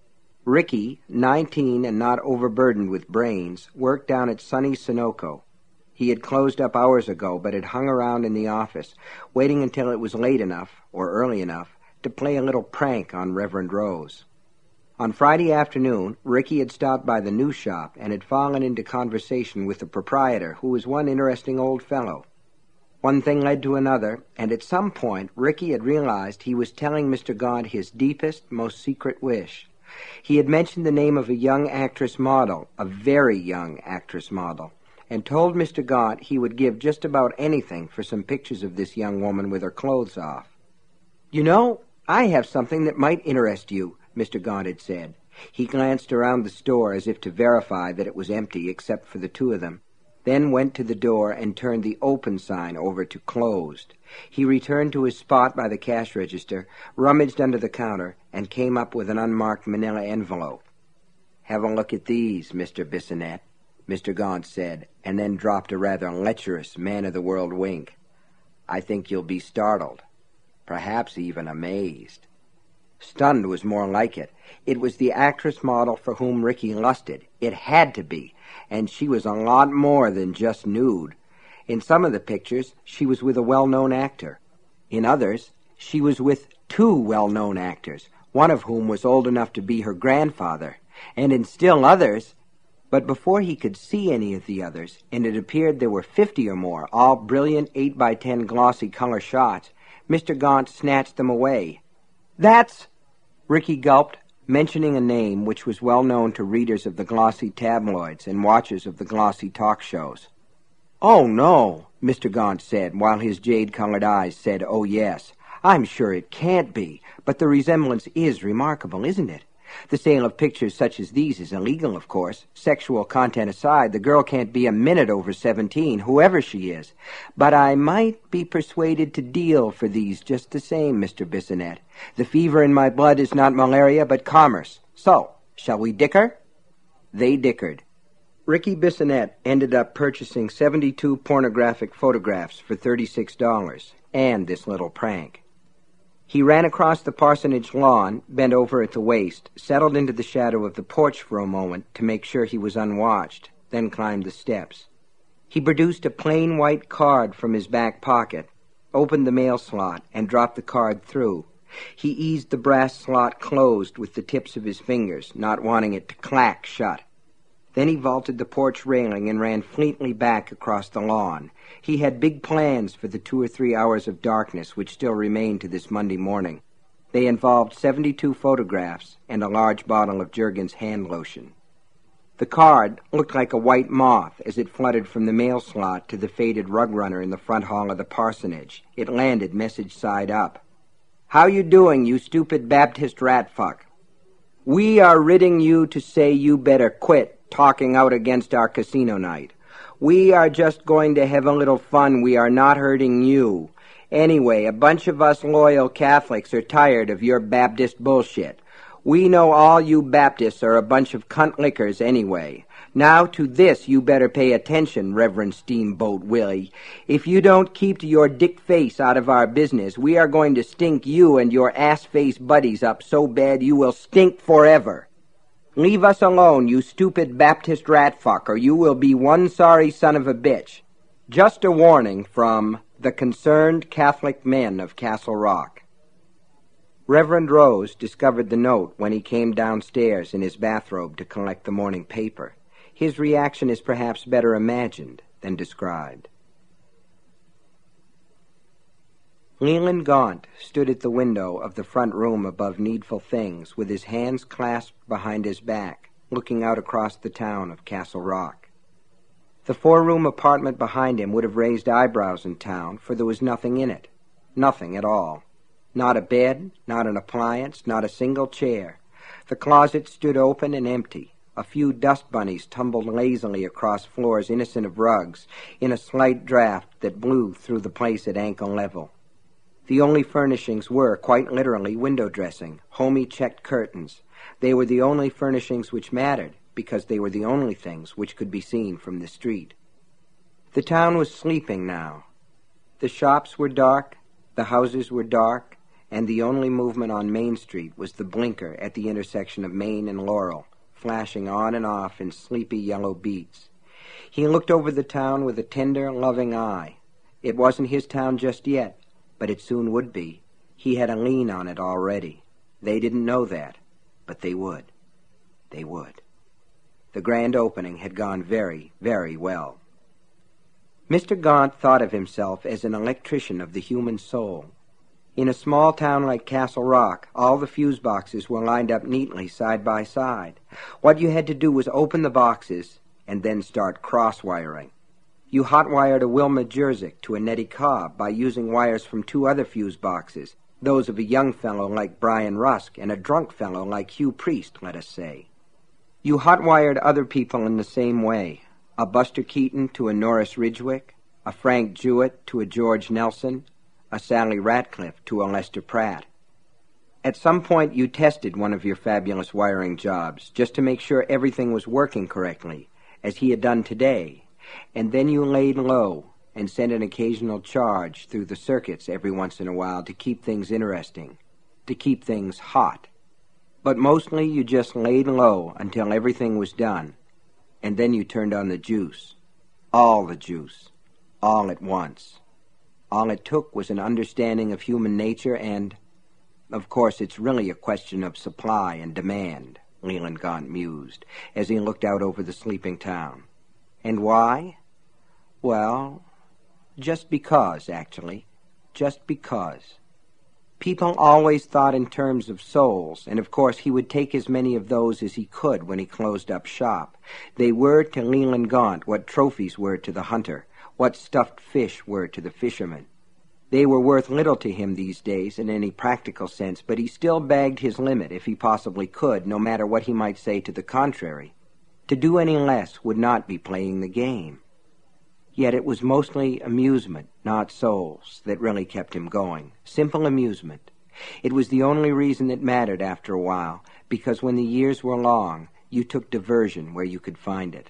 Ricky, 19 and not overburdened with brains, worked down at sunny Sunoco. He had closed up hours ago, but had hung around in the office, waiting until it was late enough, or early enough, to play a little prank on Reverend Rose. On Friday afternoon, Ricky had stopped by the news shop and had fallen into conversation with the proprietor, who was one interesting old fellow. One thing led to another, and at some point Ricky had realized he was telling Mr. Gaunt his deepest, most secret wish. He had mentioned the name of a young actress model, a very young actress model, and told Mr. Gaunt he would give just about anything for some pictures of this young woman with her clothes off. "You know, I have something that might interest you," Mr. Gaunt had said. He glanced around the store as if to verify that it was empty except for the two of them, then went to the door and turned the open sign over to closed. He returned to his spot by the cash register, rummaged under the counter, and came up with an unmarked manila envelope. "Have a look at these, Mr. Bissonette," Mr. Gaunt said, and then dropped a rather lecherous man-of-the-world wink. "I think you'll be startled, perhaps even amazed." Stunned was more like it. It was the actress model for whom Ricky lusted. It had to be, and she was a lot more than just nude. In some of the pictures, she was with a well-known actor. In others, she was with two well-known actors, one of whom was old enough to be her grandfather. And in still others, but before he could see any of the others, and it appeared there were 50 or more, all brilliant 8x10 glossy color shots, Mr. Gaunt snatched them away. "That's—" Ricky gulped, mentioning a name which was well known to readers of the glossy tabloids and watchers of the glossy talk shows. "Oh, no," Mr. Gaunt said, while his jade-colored eyes said, "Oh, yes. I'm sure it can't be, but the resemblance is remarkable, isn't it? The sale of pictures such as these is illegal, of course. Sexual content aside, the girl can't be a minute over 17, whoever she is. But I might be persuaded to deal for these just the same, Mr. Bissonette. The fever in my blood is not malaria, but commerce. So, shall we dicker?" They dickered. Ricky Bissonette ended up purchasing 72 pornographic photographs for $36, and this little prank. He ran across the parsonage lawn, bent over at the waist, settled into the shadow of the porch for a moment to make sure he was unwatched, then climbed the steps. He produced a plain white card from his back pocket, opened the mail slot, and dropped the card through. He eased the brass slot closed with the tips of his fingers, not wanting it to clack shut. Then he vaulted the porch railing and ran fleetly back across the lawn. He had big plans for the 2 or 3 hours of darkness which still remained to this Monday morning. They involved 72 photographs and a large bottle of Jergens hand lotion. The card looked like a white moth as it fluttered from the mail slot to the faded rug runner in the front hall of the parsonage. It landed message side up. "How you doing, you stupid Baptist rat fuck? We are writing you to say you better quit talking out against our casino night. We are just going to have a little fun. We are not hurting you. Anyway, a bunch of us loyal Catholics are tired of your Baptist bullshit. We know all you Baptists are a bunch of cunt lickers anyway. Now to this you better pay attention, Reverend Steamboat Willie. If you don't keep your dick face out of our business, we are going to stink you and your ass-face buddies up so bad you will stink forever. Leave us alone, you stupid Baptist rat fuck, or you will be one sorry son of a bitch. Just a warning from the Concerned Catholic Men of Castle Rock. Reverend Rose discovered the note when he came downstairs in his bathrobe to collect the morning paper. His reaction is perhaps better imagined than described. Leland Gaunt stood at the window of the front room above Needful Things with his hands clasped behind his back, looking out across the town of Castle Rock. The 4-room apartment behind him would have raised eyebrows in town, for there was nothing in it. Nothing at all. Not a bed, not an appliance, not a single chair. The closet stood open and empty. A few dust bunnies tumbled lazily across floors innocent of rugs in a slight draft that blew through the place at ankle level. The only furnishings were, quite literally, window dressing, homey checked curtains. They were the only furnishings which mattered, because they were the only things which could be seen from the street. The town was sleeping now. The shops were dark, the houses were dark, and the only movement on Main Street was the blinker at the intersection of Main and Laurel, flashing on and off in sleepy yellow beats. He looked over the town with a tender, loving eye. It wasn't his town just yet, but it soon would be. He had a lien on it already. They didn't know that, but they would. They would. The grand opening had gone very, very well. Mr. Gaunt thought of himself as an electrician of the human soul. In a small town like Castle Rock, all the fuse boxes were lined up neatly side by side. What you had to do was open the boxes and then start cross-wiring. You hot-wired a Wilma Jersic to a Nettie Cobb by using wires from 2 other fuse boxes, those of a young fellow like Brian Rusk and a drunk fellow like Hugh Priest, let us say. You hot-wired other people in the same way, a Buster Keaton to a Norris Ridgwick, a Frank Jewett to a George Nelson, a Sally Ratcliffe to a Lester Pratt. At some point you tested one of your fabulous wiring jobs just to make sure everything was working correctly, as he had done today, and then you laid low and sent an occasional charge through the circuits every once in a while to keep things interesting, to keep things hot. But mostly you just laid low until everything was done, and then you turned on the juice. All the juice. All at once. All it took was an understanding of human nature and, of course, it's really a question of supply and demand, Leland Gaunt mused, as he looked out over the sleeping town. And why? Well, just because, actually. Just because. People always thought in terms of souls, and of course he would take as many of those as he could when he closed up shop. They were to Leland Gaunt what trophies were to the hunter, what stuffed fish were to the fisherman. They were worth little to him these days in any practical sense, but he still bagged his limit if he possibly could, no matter what he might say to the contrary. To do any less would not be playing the game. Yet it was mostly amusement, not souls, that really kept him going. Simple amusement. It was the only reason that mattered after a while, because when the years were long, you took diversion where you could find it.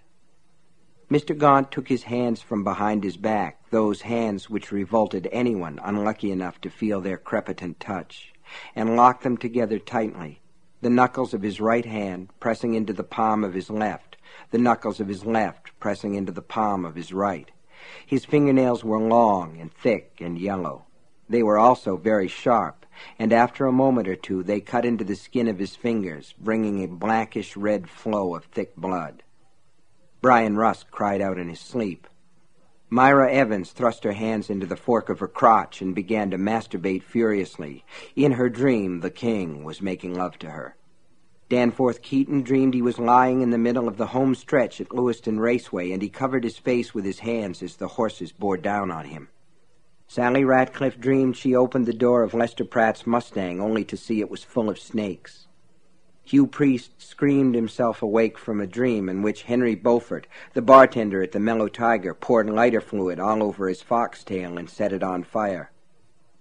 Mr. Gaunt took his hands from behind his back, those hands which revolted anyone unlucky enough to feel their crepitant touch, and locked them together tightly, the knuckles of his right hand pressing into the palm of his left, the knuckles of his left pressing into the palm of his right. His fingernails were long and thick and yellow. They were also very sharp, and after a moment or two they cut into the skin of his fingers, bringing a blackish red flow of thick blood. Brian Rusk cried out in his sleep. Myra Evans thrust her hands into the fork of her crotch and began to masturbate furiously. In her dream, the king was making love to her. Danforth Keaton dreamed he was lying in the middle of the home stretch at Lewiston Raceway, and he covered his face with his hands as the horses bore down on him. Sally Ratcliffe dreamed she opened the door of Lester Pratt's Mustang only to see it was full of snakes. Hugh Priest screamed himself awake from a dream in which Henry Beaufort, the bartender at the Mellow Tiger, poured lighter fluid all over his foxtail and set it on fire.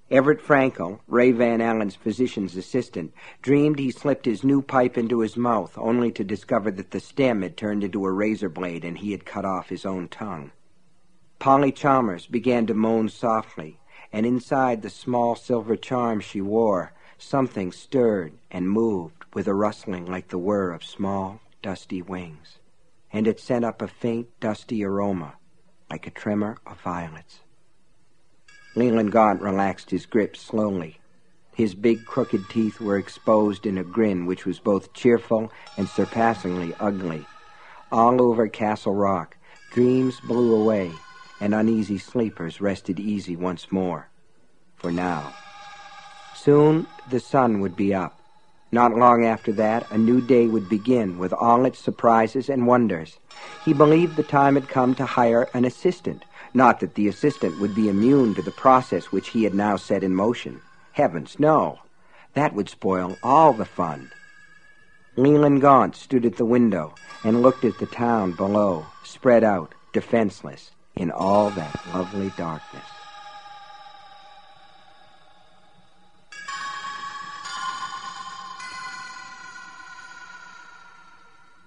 Everett Frankel, Ray Van Allen's physician's assistant, dreamed he slipped his new pipe into his mouth, only to discover that the stem had turned into a razor blade and he had cut off his own tongue. Polly Chalmers began to moan softly, and inside the small silver charm she wore, something stirred and moved with a rustling like the whir of small, dusty wings, and it sent up a faint, dusty aroma, like a tremor of violets. Leland Gaunt relaxed his grip slowly. His big, crooked teeth were exposed in a grin which was both cheerful and surpassingly ugly. All over Castle Rock, dreams blew away, and uneasy sleepers rested easy once more. For now. Soon the sun would be up. Not long after that, a new day would begin with all its surprises and wonders. He believed the time had come to hire an assistant. Not that the assistant would be immune to the process which he had now set in motion. Heavens, no. That would spoil all the fun. Leland Gaunt stood at the window and looked at the town below, spread out, defenseless, in all that lovely darkness.